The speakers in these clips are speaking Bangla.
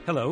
Hello.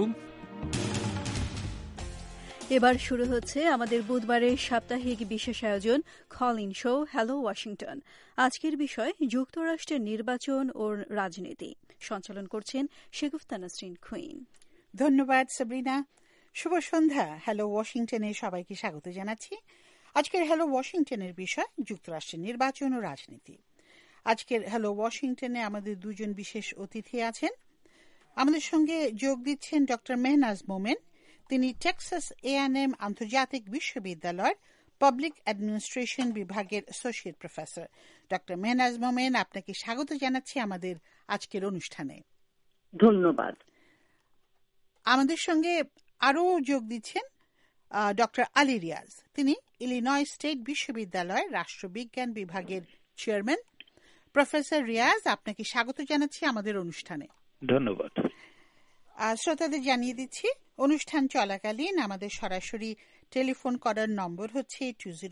এবার শুরু হচ্ছে আমাদের বুধবারের সাপ্তাহিক বিশেষ আয়োজন call in show hello Washington. আজকের বিষয় যুক্তরাষ্ট্রের নির্বাচন ও রাজনীতি। সঞ্চালন করছেন শেগুফতা নাসরিন কুইন। ধন্যবাদ সাবরিনা। শুভ সন্ধ্যা। হ্যালো ওয়াশিংটনে সবাইকে স্বাগত জানাচ্ছি। আজকের হ্যালো ওয়াশিংটনের বিষয় যুক্তরাষ্ট্রের নির্বাচন ও রাজনীতি। আজকের হ্যালো ওয়াশিংটনে আমাদের দুজন বিশেষ অতিথি আছেন। আমাদের সঙ্গে যোগ দিচ্ছেন ডক্টর মেহনাজ মোমেন। তিনি টেক্সাস A&M আন্তর্জাতিক বিশ্ববিদ্যালয়ের পাবলিক অ্যাডমিনিস্ট্রেশন বিভাগের associate professor. Doctor Mehnaz Momen, আপনাকে স্বাগত জানাচ্ছি আমাদের আজকের অনুষ্ঠানে। ধন্যবাদ। আমাদের সঙ্গে আরও যোগ দিচ্ছেন ডক্টর আলী রিয়াজ। তিনি ইলিনয় স্টেট বিশ্ববিদ্যালয়ের রাষ্ট্রবিজ্ঞান বিভাগের চেয়ারম্যান। প্রফেসর রিয়াজ, আপনাকে স্বাগত জানাচ্ছি আমাদের অনুষ্ঠানে। ধন্যবাদ। শ্রোতাদের জানিয়ে দিচ্ছি, অনুষ্ঠান চলাকালীন আমাদের সরাসরি টেলিফোন করার নম্বর হচ্ছে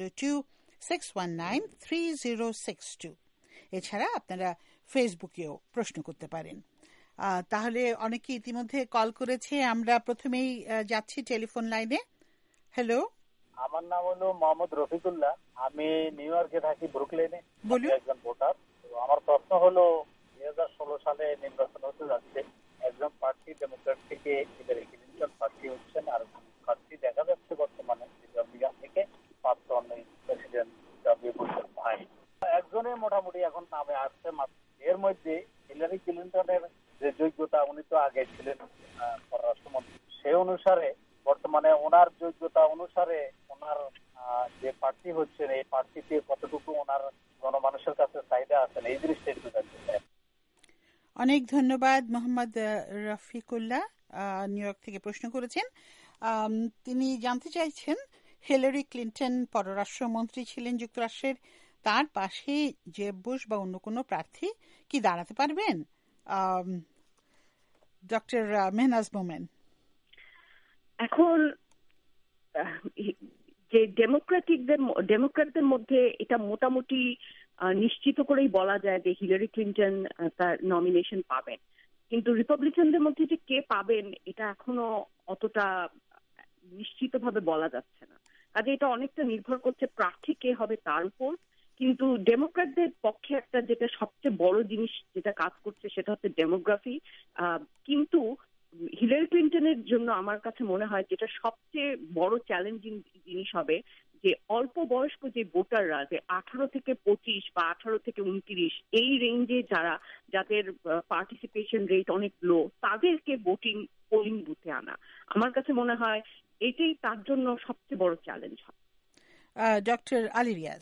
202-619-3062। এছাড়া আপনারা ফেসবুকেও প্রশ্ন করতে পারেন। তাহলে অনেকে ইতিমধ্যে কল করেছে। আমরা প্রথমেই যাচ্ছি টেলিফোন লাইনে। হ্যালো, আমার নাম হলো মোহাম্মদ রফিকুল্লাহ। আমি নিউ ইয়র্কে থাকি, ব্রুকলিনে। বলুন। একজন ভোটার। আমার প্রশ্ন হলো 2016 সালে নির্বাচন হতে যাচ্ছে। একজন প্রার্থী ডেমোক্রেট থেকে হিলারি ক্লিনটন প্রার্থী হচ্ছেন, আর প্রার্থী দেখা যাচ্ছে বর্তমানে রিপাবলিকান থেকে প্রাক্তন প্রেসিডেন্ট ডব্লিউ বুশের ভাই। একজনে মোটামুটি এখন নামে আসছে। এর মধ্যে হিলারি ক্লিনটনের যে যোগ্যতা, উনি তো আগে ছিলেন পররাষ্ট্রমন্ত্রী, সে অনুসারে বর্তমানে ওনার যোগ্যতা অনুসারে ওনার যে প্রার্থী হচ্ছেন, এই প্রার্থীতে কতটুকু ওনার গণমানুষের কাছে চাহিদা আছেন, এই জিনিসটা একটু জানতে চাই। অনেক ধন্যবাদ। মোহাম্মদ রফিকুল্লাহ নিউ ইয়র্ক থেকে প্রশ্ন করেছেন। তিনি জানতে চাইছেন, হিলারি ক্লিনটন পররাষ্ট্রমন্ত্রী ছিলেন যুক্তরাষ্ট্রের, তার পাশে জেব বুশ বা অন্য কোনো প্রার্থী কি দাঁড়াতে পারবেন? ডক্টর মেহনাজ মোমেন। এখন যে ডেমোক্র্যাটদের মধ্যে এটা মোটামুটি নিশ্চিত করেই বলা যায় যে হিলারি ক্লিনটন তার নমিনেশন পাবেন, কিন্তু রিপাবলিকানদের মধ্যে যে কে পাবেন এটা এখনো অতটা নিশ্চিতভাবে বলা যাচ্ছে না। কাজে এটা অনেকটা নির্ভর করছে প্রার্থী কে হবে তার উপর। কিন্তু ডেমোক্র্যাটদের পক্ষে একটা যেটা সবচেয়ে বড় জিনিস যেটা কাজ করছে সেটা হচ্ছে ডেমোগ্রাফি। কিন্তু হিলারি ক্লিনটনের জন্য আমার কাছে মনে হয় যেটা সবচেয়ে বড় চ্যালেঞ্জিং জিনিস হবে যে অল্প বয়স্ক যে ভোটাররা, যে 18 থেকে 25 বা 18 থেকে 29 এই রেঞ্জে যাদের পার্টিসিপেশন রেট অনেক লো, তাদেরকে পোলিং বুথে আনা আমার কাছে মনে হয় এটাই তার জন্য সবচেয়ে বড় চ্যালেঞ্জ হবে। ডক্টর আলী রিয়াজ।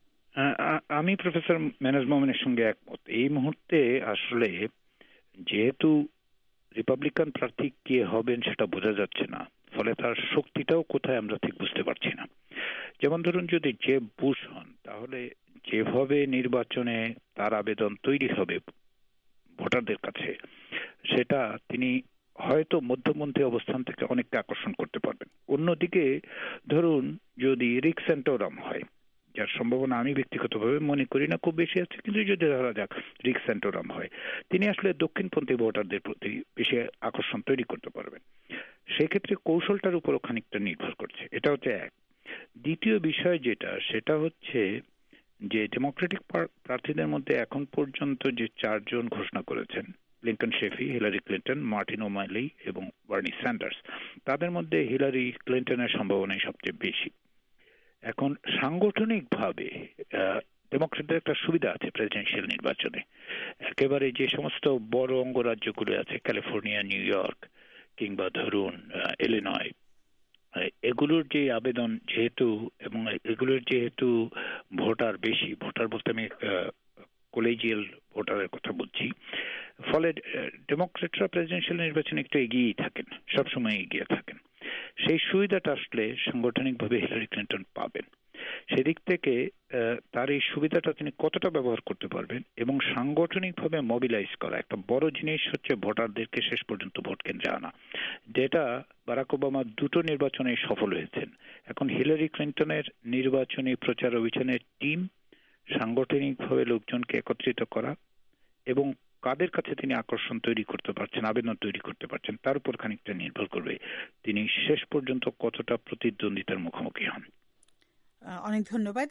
আমি প্রফেসর মেহনাজ মোমেনের সঙ্গে একমত। এই মুহূর্তে আসলে যেহেতু রিপাবলিকান প্রার্থী কে হবেন সেটা বোঝা যাচ্ছে না, ফলে তার শক্তিটাও কোথায় আমরা ঠিক বুঝতে পারছি না। যেমন ধরুন, যদি জেব বুশ হন, তাহলে যেভাবে নির্বাচনে তার আবেদন তৈরি হবে ভোটারদের কাছে, সেটা তিনি হয়তো মধ্যপন্থী অবস্থান থেকে অনেকটা আকর্ষণ করতে পারবেন। অন্যদিকে ধরুন যদি রিক সেন্টোরাম হয়, যার সম্ভাবনা আমি ব্যক্তিগতভাবে মনে করি না খুব বেশি আছে, কিন্তু যদি ধরা যাক রিক সেন্টোরাম হয়, তিনি আসলে দক্ষিণপন্থী ভোটারদের প্রতি বেশি আকর্ষণ তৈরি করতে পারবেন। সেক্ষেত্রে কৌশলটার উপরও খানিকটা নির্ভর করছে। এটা হচ্ছে এক। দ্বিতীয় বিষয় সেটা হচ্ছে যে ডেমোক্রেটিক প্রার্থীদের মধ্যে এখন পর্যন্ত যে 4 জন ঘোষণা করেছেন, Lincoln Chafee, Hillary Clinton, Martin O'Malley এবং বার্নি স্যান্ডার্স, তাদের মধ্যে হিলারি ক্লিনটনের সম্ভাবনাই সবচেয়ে বেশি। এখন সাংগঠনিকভাবে ডেমোক্রেটদের একটা সুবিধা আছে প্রেসিডেন্সিয়াল নির্বাচনে। একেবারে যে সমস্ত বড় অঙ্গরাজ্যগুলো আছে, ক্যালিফোর্নিয়া, নিউ ইয়র্ক কিংবা ধরুন ইলিনয়, এগুলোর যে আবেদন যেহেতু এবং এগুলোর যেহেতু ভোটার বেশি, ভোটার বলতে আমি কলেজিয়াল ভোটারের কথা বলছি, ফলে ডেমোক্রেটরা প্রেসিডেন্সিয়াল নির্বাচনে একটু এগিয়েই থাকেন, সবসময় এগিয়ে থাকেন। সেই সুবিধাটা আসলে সাংগঠনিকভাবে হিলারি ক্লিনটন পাবেন। সেদিক থেকে তার এই সুবিধাটা তিনি কতটা ব্যবহার করতে পারবেন এবং সাংগঠনিকভাবে মোবিলাইজ করা, একটা বড় জিনিস হচ্ছে ভোটারদেরকে শেষ পর্যন্ত ভোট কেন্দ্রে আনা, যেটা বারাক ওবামা 2টো নির্বাচনে সফল হয়েছেন। এখন হিলারি ক্লিনটনের নির্বাচনী প্রচার অভিযানের টিম সাংগঠনিকভাবে লোকজনকে একত্রিত করা এবং কাদের কাছে তিনি আকর্ষণ তৈরি করতে পারছেন, আবেদন তৈরি করতে পারছেন, তার উপর খানিকটা নির্ভর করবে তিনি শেষ পর্যন্ত কতটা প্রতিদ্বন্দ্বিতার মুখোমুখি হন। অনেক ধন্যবাদ।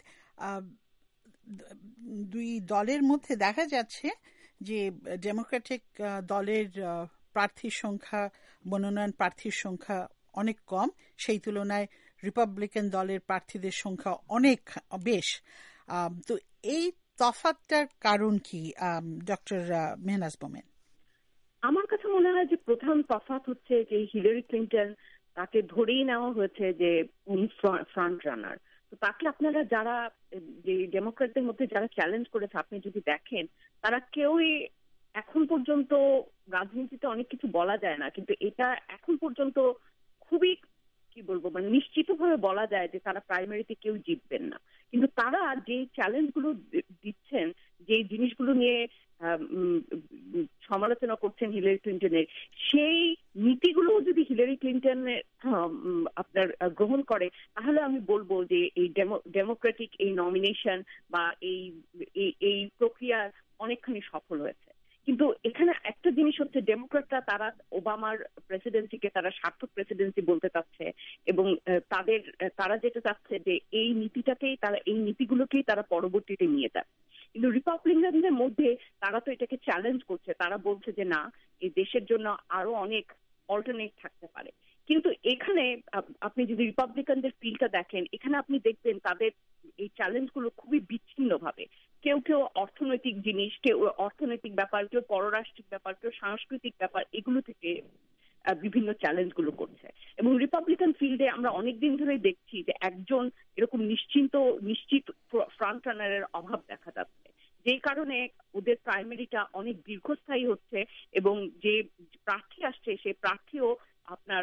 দুই দলের মধ্যে দেখা যাচ্ছে যে ডেমোক্রেটিক দলের প্রার্থীর সংখ্যা, মনোনয়ন প্রার্থীর সংখ্যা অনেক কম, সেই তুলনায় রিপাবলিকান দলের প্রার্থীদের সংখ্যা অনেক বেশ। তো এই তফাৎটার কারণ কি ডক্টর মেহনাজ মোমেন? আমার কাছে মনে হয় যে প্রধান তফাৎ হচ্ছে যে হিলারি ক্লিন্টন, তাকে ধরেই নেওয়া হয়েছে যে উনি ফ্রন্ট রানার। তো তাকে আপনারা যারা যে ডেমোক্রেটদের মধ্যে যারা চ্যালেঞ্জ করেছে, আপনি যদি দেখেন তারা কেউই এখন পর্যন্ত, রাজনীতিতে অনেক কিছু বলা যায় না, কিন্তু এটা এখন পর্যন্ত খুবই কি বলবো মানে নিশ্চিতভাবে বলা যায় যে তারা প্রাইমারিতে কেউ জিতবেন না। কিন্তু তারা যে চ্যালেঞ্জগুলো দিচ্ছেন, যে জিনিসগুলো নিয়ে সমালোচনা করছেন হিলারি ক্লিন্টনের, সেই নীতিগুলো যদি হিলারি ক্লিন্টন আপনার গ্রহণ করে, তাহলে আমি বলবো যে এই ডেমোক্রেটিক এই নমিনেশন বা এই প্রক্রিয়া অনেকখানি সফল হয়েছে। কিন্তু এখানে একটা জিনিস হচ্ছে, ডেমোক্রেটরা তারা ওবামার প্রেসিডেন্সিকে তারা সার্থক প্রেসিডেন্সি বলতে চাচ্ছে, এবং তারা যেটা চাচ্ছে যে এই নীতিগুলোকেই তারা পরবর্তীতে নিয়ে যায়। কিন্তু রিপাবলিকানদের মধ্যে তারা তো এটাকে চ্যালেঞ্জ করছে, তারা বলছে যে না, এই দেশের জন্য আরো অনেক অল্টারনেট থাকতে পারে। কিন্তু এখানে আপনি যদি রিপাবলিকানদের ফিল্ডটা দেখেন, এখানে আপনি দেখবেন তাদের এই চ্যালেঞ্জগুলো খুবই বিচ্ছিন্নভাবে, কেউ কেউ অর্থনৈতিক জিনিস, কেউ অর্থনৈতিক ব্যাপার, কেউ পররাষ্ট্রিক ব্যাপার, কেউ সাংস্কৃতিক ব্যাপার, এগুলো থেকে বিভিন্ন চ্যালেঞ্জগুলো করছে। এবং রিপাবলিকান ফিল্ডে আমরা অনেকদিন ধরে দেখছি যে একজন এরকম নিশ্চিত ফ্রন্ট রানারের অভাব দেখা যাচ্ছে, যেই কারণে ওদের প্রাইমারিটা অনেক দীর্ঘস্থায়ী হচ্ছে, এবং যে প্রার্থী আসছে সেই প্রার্থীও আপনার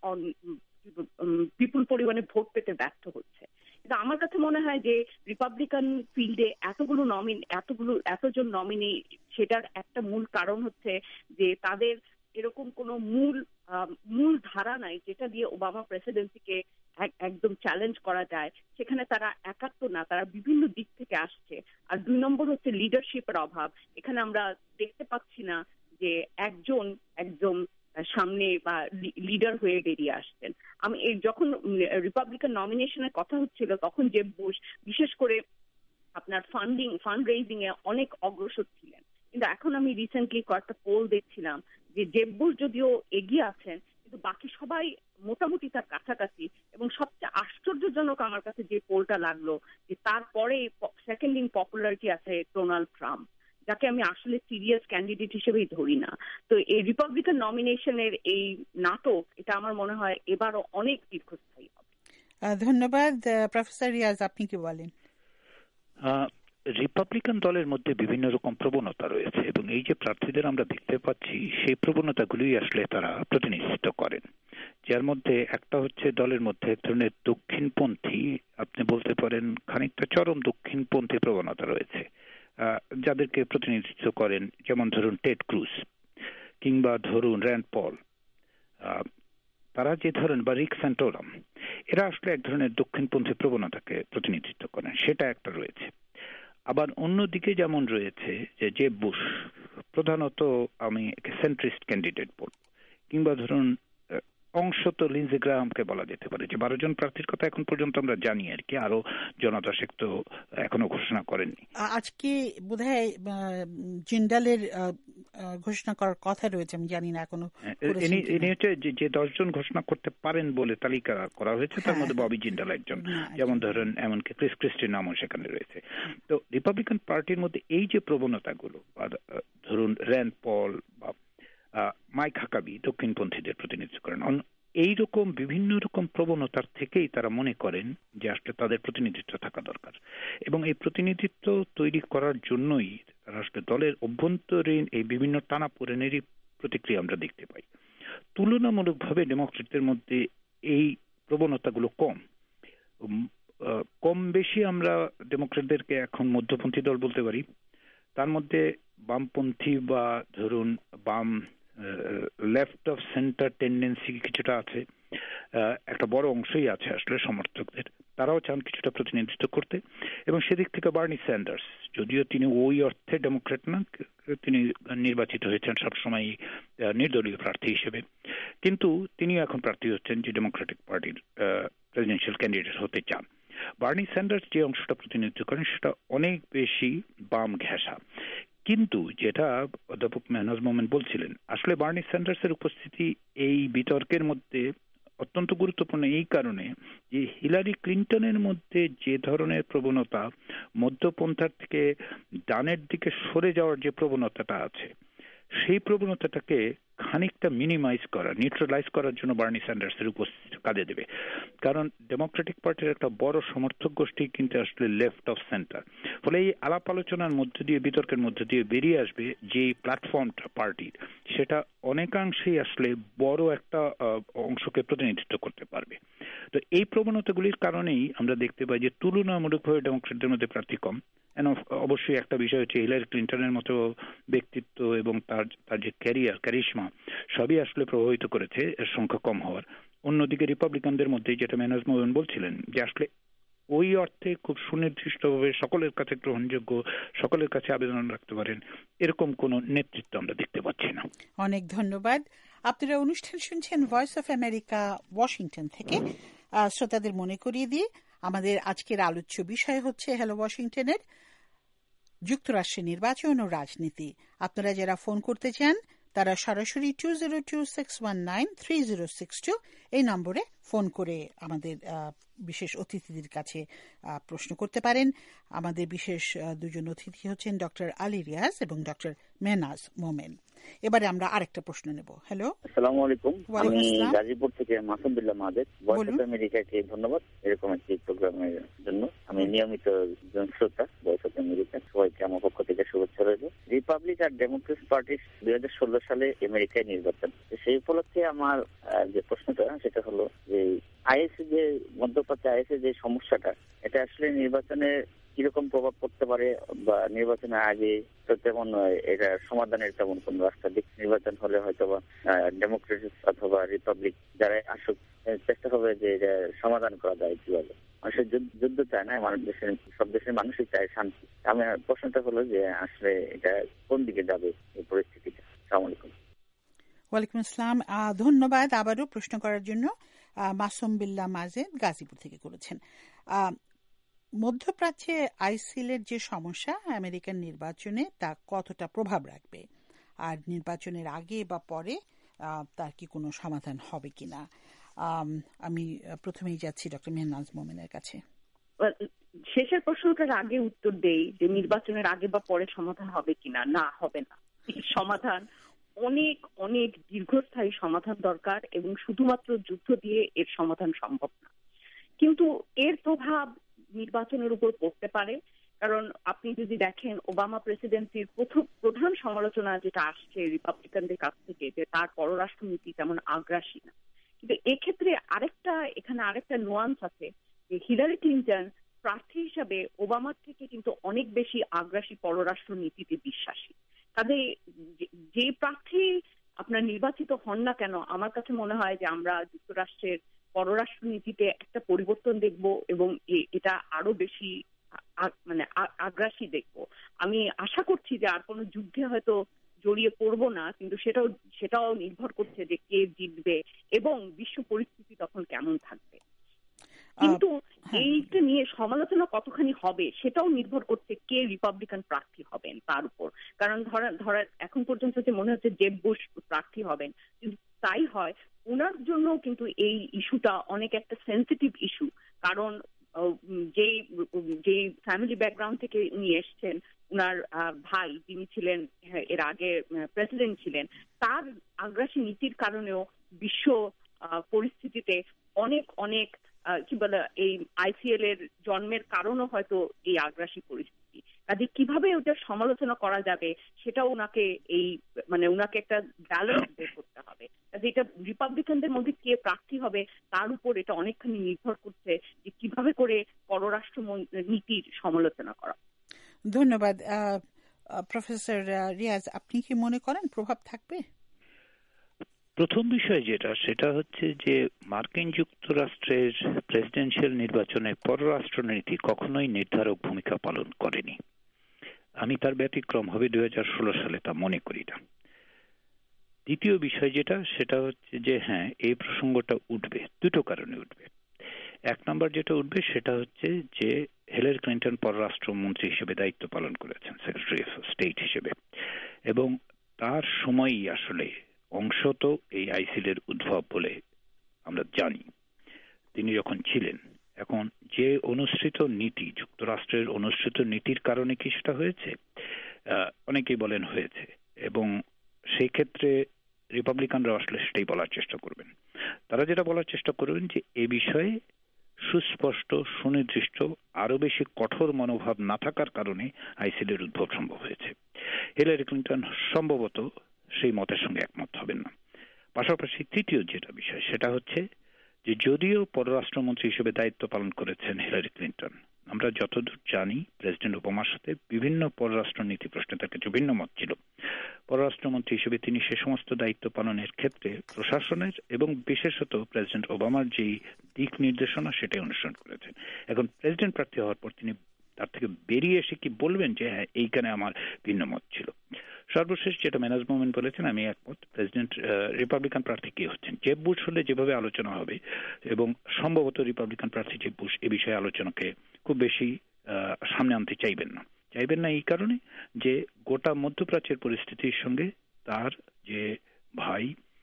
বিপুল পরিমাণে ভোট পেতে ব্যর্থ হচ্ছে। কিন্তু আমার কাছে মনে হয় যে রিপাবলিকান ফিল্ডে এতজন নমিনি, সেটার একটা মূল কারণ হচ্ছে যে তাদের এরকম কোনো মূল ধারা নাই যেটা দিয়ে ওবামা প্রেসিডেন্সিকে একদম চ্যালেঞ্জ করা যায়। সেখানে তারা একাত্ম না, তারা বিভিন্ন দিক থেকে আসছে। আর 2 নম্বর হচ্ছে লিডারশিপের অভাব। এখানে আমরা দেখতে পাচ্ছি না যে একজন সামনে বা লিডার হয়ে বেরিয়ে আসছেন। আমি যখন রিপাবলিকান নমিনেশনের কথা হচ্ছিল, তখন জেব বুশ বিশেষ করে আপনার ফান্ড রেইজিং এ অনেক অগ্রসর ছিলেন। কিন্তু এখন আমি রিসেন্টলি কয়েকটা পোল দেখছিলাম যে জেব বুশ যদিও এগিয়ে আছেন, কিন্তু বাকি সবাই মোটামুটি তার কাছাকাছি। এবং সবচেয়ে আশ্চর্যজনক আমার কাছে যে পোলটা লাগলো, যে তারপরে সেকেন্ড ইন পপুলারিটি আছে ডোনাল্ড ট্রাম্প, যাকে আমি আসলে সিরিয়াস ক্যান্ডিডেট হিসেবেই ধরি না। তো এই রিপাবলিকান নমিনেশনের এই নাটক, এটা আমার মনে হয় এবারও অনেক দীর্ঘস্থায়ী হবে। ধন্যবাদ। প্রফেসর রিয়াজ, আপনি কি বলেন? রিপাবলিকান দলের মধ্যে বিভিন্ন রকম প্রবণতা রয়েছে, এবং এই যে প্রার্থীদের আমরা দেখতে পাচ্ছি, সেই প্রবণতাগুলোই আসলে তারা প্রতিনিধিত্ব করেন। যার মধ্যে একটা হচ্ছে দলের মধ্যে এক ধরনের দক্ষিণপন্থী, আপনি বলতে পারেন খানিকটা চরম দক্ষিণপন্থী প্রবণতা রয়েছে, যাদেরকে প্রতিনিধিত্ব করেন, যেমন ধরুন টেড ক্রুজ, কিংবা ধরুন র্যান্ড পল, তারা যে ধরেন, বা রিক স্যান্টোরাম, এরা আসলে এক ধরনের দক্ষিণপন্থী প্রবণতাকে প্রতিনিধিত্ব করেন, সেটা একটা রয়েছে। আবার অন্যদিকে যেমন রয়েছে যে জেব বুশ, প্রধানত আমি সেন্ট্রিস্ট ক্যান্ডিডেট বলব, কিংবা ধরুন অংশত লিন্ডসে গ্রাহামকে বলা যেতে পারে, যে 12 জন প্রার্থীর কথা এখন পর্যন্ত আমরা জানি আর কি, আরো জনদশেক তো এখনো ঘোষণা করেননি। আজকে বোধহয় জিন্দালের ঘোষণা করার কথা রয়েছে, আমি জানি না এখনো। ইনি হচ্ছে যে 10 জন ঘোষণা করতে পারেন বলে তালিকা করা হয়েছে, তার মধ্যে ববি জিন্দাল একজন, যেমন ধরেন এমনকি ক্রিস ক্রিস্টির নামও সেখানে রয়েছে। তো রিপাবলিকান পার্টির মধ্যে এই যে প্রবণতাগুলো, ধরুন র্যান্ড পল বা মাইক হাকাবি দক্ষিণপন্থীদের প্রতিনিধিত্ব করেন, এইরকম বিভিন্ন রকম প্রবণতার থেকেই তারা মনে করেন যে আসলে তাদের প্রতিনিধিত্ব থাকা দরকার, এবং এই প্রতিনিধিত্ব তৈরি করার জন্যই তারা আসলে দলের অভ্যন্তরীণ এই বিভিন্ন টানাপোড়েনেরই প্রতিক্রিয়া আমরা দেখতে পাই। তুলনামূলকভাবে ডেমোক্রেটদের মধ্যে এই প্রবণতাগুলো কম বেশি আমরা ডেমোক্রেটদেরকে এখন মধ্যপন্থী দল বলতে পারি। তার মধ্যে বামপন্থী বা ধরুন বাম লেফট অফ সেন্টার টেন্ডেন্সি কিছুটা আছে, একটা বড় অংশই আছে আসলে সমর্থকদের। তারাও চান কিছুটা প্রতিনিধিত্ব করতে। এবং সেদিক থেকে বার্নি স্যান্ডার্স, যদিও তিনি ওই অর্থে ডেমোক্রেট না, তিনি নির্বাচিত হয়েছেন সবসময় নির্দলীয় প্রার্থী হিসেবে, কিন্তু তিনি এখন প্রার্থী হচ্ছেন যে ডেমোক্রেটিক পার্টির প্রেসিডেন্সিয়াল ক্যান্ডিডেট হতে চান। বার্নি স্যান্ডার্স যে অংশটা প্রতিনিধিত্ব করেন সেটা অনেক বেশি বাম ঘেঁষা। কিন্তু যেটা অধ্যাপক মেহনাজ মোমেন বলছিলেন, আসলে বার্নি স্যান্ডার্সের উপস্থিতি এই বিতর্কের মধ্যে অত্যন্ত গুরুত্বপূর্ণ এই কারণে যে হিলারি ক্লিন্টনের মধ্যে যে ধরনের প্রবণতা, মধ্যপন্থার থেকে ডানের দিকে সরে যাওয়ার যে প্রবণতাটা আছে, সেই প্রবণতাটাকে খানিকটা মিনিমাইজ করা, নিউট্রালাইজ করার জন্য বার্নি স্যান্ডার্সের উপস্থিতি কাজে দেবে। কারণ ডেমোক্রেটিক পার্টির একটা বড় সমর্থক গোষ্ঠী কিন্তু আসলে লেফট অফ সেন্টার। ফলে এই আলাপ আলোচনার মধ্যে দিয়ে, বিতর্কের মধ্যে দিয়ে বেরিয়ে আসবে যে প্ল্যাটফর্মটা পার্টির, সেটা অনেকাংশেই আসলে বড় একটা অংশকে প্রতিনিধিত্ব করতে পারবে। তো এই প্রবণতাগুলির কারণেই আমরা দেখতে পাই যে তুলনামূলকভাবে ডেমোক্রেটদের মধ্যে প্রার্থী কম। অবশ্যই একটা বিষয় হচ্ছে হিলারি ক্লিন্টনের মতো ব্যক্তিত্ব এবং তার যে ক্যারিশমা সবই আসলে প্রভাবিত করেছে এর সংখ্যা কম হওয়ার। অন্যদিকে রিপাবলিকানদের মধ্যে, যেটা মেহনাজ মোমেন বলছিলেন, যে আসলে ওই অর্থে খুব সুনির্দিষ্টভাবে সকলের কাছে গ্রহণযোগ্য, সকলের কাছে আবেদন রাখতে পারেন, এরকম কোন নেতৃত্ব আমরা দেখতে পাচ্ছি না। অনেক ধন্যবাদ। আপনারা অনুষ্ঠান শুনছেন ভয়েস অফ আমেরিকা, ওয়াশিংটন থেকে। শ্রোতাদের মনে করিয়ে দিয়ে আমাদের আজকের আলোচ্য বিষয় হচ্ছে হ্যালো ওয়াশিংটনের যুক্তরাষ্ট্রের নির্বাচন ও রাজনীতি। আপনারা যারা ফোন করতে চান তারা সরাসরি 202-619-3062 এই নম্বরে ফোন করে আমাদের বিশেষ অতিথিদের কাছে প্রশ্ন করতে পারেন। আমাদের বিশেষ দুজন অতিথি হচ্ছেন ডক্টর আলী রিয়াজ এবং ডক্টর মেহনাজ মোমেন। এবারে আমরা আরেকটা প্রশ্ন নেব। হ্যালো, আসসালামু আলাইকুম। আমি গাজীপুর থেকে মাসুম বিল্লাহ মাহাদের। ভয়েস অফ আমেরিকাকে ধন্যবাদ এরকম একটি প্রোগ্রামের জন্য। আমি নিয়মিত শ্রোতা ভয়েস অফ আমেরিকা। সবাইকে আমার পক্ষ থেকে শুভেচ্ছা রইল। রিপাবলিক আর ডেমোক্রেট পার্টির 2016 সালে আমেরিকায় নির্বাচন, সেই উপলক্ষে আমার যে প্রশ্নটা সেটা হলো যে আইএসএ যে মধ্যপ্রাচ্যে আইএসএ যে সমস্যাটা, এটা আসলে নির্বাচনে কিরকম প্রভাব পড়তে পারে, বা নির্বাচনের আগে তো তেমন এটা সমাধানের তেমন কোন রাস্তা দিক, নির্বাচন হলে হয়তো বা ডেমোক্রেট অথবা রিপাবলিক যারা আসুক চেষ্টা হবে যে এটা সমাধান করা যায় কিভাবে। মানুষের যুদ্ধ চায় না, মানুষ দেশের সব দেশের মানুষই চায় শান্তি। আমার প্রশ্নটা হলো যে আসলে এটা কোন দিকে যাবে এই পরিস্থিতিটা। আসসালামু আলাইকুম। ওয়ালাইকুম আসসালাম। ধন্যবাদ আবারও প্রশ্ন করার জন্য। মাসুম বিল্লাহ মাজেদ গাজীপুর থেকে করেছেন। মধ্যপ্রাচ্যে আইসিলের যে সমস্যা আমেরিকান নির্বাচনে তা কতটা প্রভাব রাখবে, আর নির্বাচনের আগে বা পরে তার কি কোনো সমাধান হবে কিনা? আমি প্রথমেই যাচ্ছি ডক্টর মেহনাজ মোমেনের কাছে। শেষের প্রশ্নটার আগে উত্তর দেই যে নির্বাচনের আগে বা পরে সমাধান হবে কিনা। না, হবে না। সমাধান অনেক অনেক দীর্ঘস্থায়ী সমাধান দরকার, এবং শুধুমাত্র যুদ্ধ দিয়ে এর সমাধান সম্ভব না। কিন্তু এর প্রভাব নির্বাচনের উপর পড়তে পারে। কারণ আপনি যদি দেখেন, ওবামা প্রেসিডেন্সির প্রধান সমালোচনা যেটা আসছে রিপাবলিকানদের কাছ থেকে, যে তার পররাষ্ট্রনীতি তেমন আগ্রাসী না। কিন্তু এক্ষেত্রে এখানে আরেকটা নোয়ান্স আছে, যে হিলারি ক্লিন্টন প্রার্থী হিসাবে ওবামার থেকে কিন্তু অনেক বেশি আগ্রাসী পররাষ্ট্র নীতিতে বিশ্বাসী। কাজে যে প্রার্থী আপনার নির্বাচিত হন না কেন, আমার কাছে মনে হয় যে আমরা যুক্তরাষ্ট্রের পররাষ্ট্র নীতিতে একটা পরিবর্তন দেখব, এবং এটা আরো বেশি আগ্রাসী দেখব। আমি আশা করছি যে আর কোনো যুদ্ধে হয়তো জড়িয়ে পড়বো না, কিন্তু সেটাও নির্ভর করছে যে কে জিতবে এবং বিশ্ব পরিস্থিতি তখন কেমন থাকবে। কিন্তু এইটা নিয়ে সমালোচনা কতখানি হবে সেটাও নির্ভর করছে কে রিপাবলিকান প্রার্থী হবেন তার উপর। কারণ ধরা এখন পর্যন্ত যে মনে হচ্ছে জেব বুশ প্রার্থী হবেন, যদি তাই হয় ওনার জন্য কিন্তু এই ইস্যুটা অনেক একটা সেন্সিটিভ ইস্যু। কারণ যে ফ্যামিলি ব্যাকগ্রাউন্ড থেকে নিয়ে এসছেন, উনার ভাই যিনি ছিলেন এর আগে প্রেসিডেন্ট ছিলেন, তার আগ্রাসী নীতির কারণেও বিশ্ব পরিস্থিতিতে অনেক অনেক কি বলে এই আইসিএল এর জন্মের কারণও হয়তো এই আগ্রাসী পরিস্থিতি। কাজে কিভাবে ওটার সমালোচনা করা যাবে সেটাও ওনাকে ওনাকে একটা ব্যালেন্স বের করতে হবে। কাজে এটা রিপাবলিকানদের মধ্যে কে প্রার্থী হবে তার উপর এটা অনেকখানি নির্ভর করছে যে কিভাবে করে পররাষ্ট্র নীতির সমালোচনা করা। ধন্যবাদ। প্রফেসর রিয়াজ, আপনি কি মনে করেন প্রভাব থাকবে? প্রথম বিষয় সেটা হচ্ছে যে মার্কিন যুক্তরাষ্ট্রের প্রেসিডেন্সিয়াল নির্বাচনে পররাষ্ট্রনীতি কখনোই নির্ধারক ভূমিকা পালন করেনি। আমি তার ব্যতিক্রম হবে 2016 সালে তা মনে করি না। দ্বিতীয় বিষয় সেটা হচ্ছে যে হ্যাঁ, এই প্রসঙ্গটা উঠবে, দুটো কারণে উঠবে। এক নম্বর যেটা উঠবে সেটা হচ্ছে যে হিলারি ক্লিন্টন পররাষ্ট্রমন্ত্রী হিসেবে দায়িত্ব পালন করেছেন, সেক্রেটারি অফ স্টেট হিসেবে, এবং তার সময়ই আসলে অংশত এই আইসিলের উদ্ভব বলে আমরা জানি। তিনি যখন ছিলেন, এখন যে অনুসৃত নীতি, যুক্তরাষ্ট্রের অনুসৃত নীতির কারণে কি সেটা হয়েছে, অনেকেই বলেন হয়েছে, এবং সেই ক্ষেত্রে রিপাবলিকানরা আসলে সেটাই বলার চেষ্টা করবেন। তারা যেটা বলার চেষ্টা করবেন যে এ বিষয়ে সুস্পষ্ট, সুনির্দিষ্ট, আরো বেশি কঠোর মনোভাব না থাকার কারণে আইসিলের উদ্ভব সম্ভব হয়েছে। হিলারি ক্লিন্টন সম্ভবত সেই মতের সঙ্গে একমত হবেন না। পাশাপাশি তৃতীয় যেটা বিষয় সেটা হচ্ছে যে যদিও পররাষ্ট্রমন্ত্রী হিসেবে দায়িত্ব পালন করেছেন হিলারি ক্লিন্টন, আমরা যতদূর জানি প্রেসিডেন্ট ওবামার সাথে বিভিন্ন পররাষ্ট্র নীতি প্রশ্নে তার কিছু ভিন্ন মত ছিল। পররাষ্ট্রমন্ত্রী হিসেবে তিনি সে সমস্ত দায়িত্ব পালনের ক্ষেত্রে প্রশাসনের এবং বিশেষত প্রেসিডেন্ট ওবামার যেই দিক নির্দেশনা সেটাই অনুসরণ করেছেন। এখন প্রেসিডেন্ট প্রার্থী হওয়ার পর তিনি তার থেকে বেরিয়ে এসে কি বলবেন যে হ্যাঁ, এইখানে আমার ভিন্ন মত ছিল। সর্বশেষ যেটা মেনাজ মোমেন বলেছেন, আমি একমত। প্রেসিডেন্ট রিপাবলিকান প্রার্থী কে হচ্ছেন, জেব বুশ হলে যেভাবে আলোচনা হবে, এবং সম্ভবত রিপাবলিকান প্রার্থী জেব বুশ এ বিষয়ে আলোচনাকে খুব বেশি সামনে আনতে চাইবেন না এই কারণে যে গোটা মধ্যপ্রাচ্যের পরিস্থিতির সঙ্গে তার যে ভাই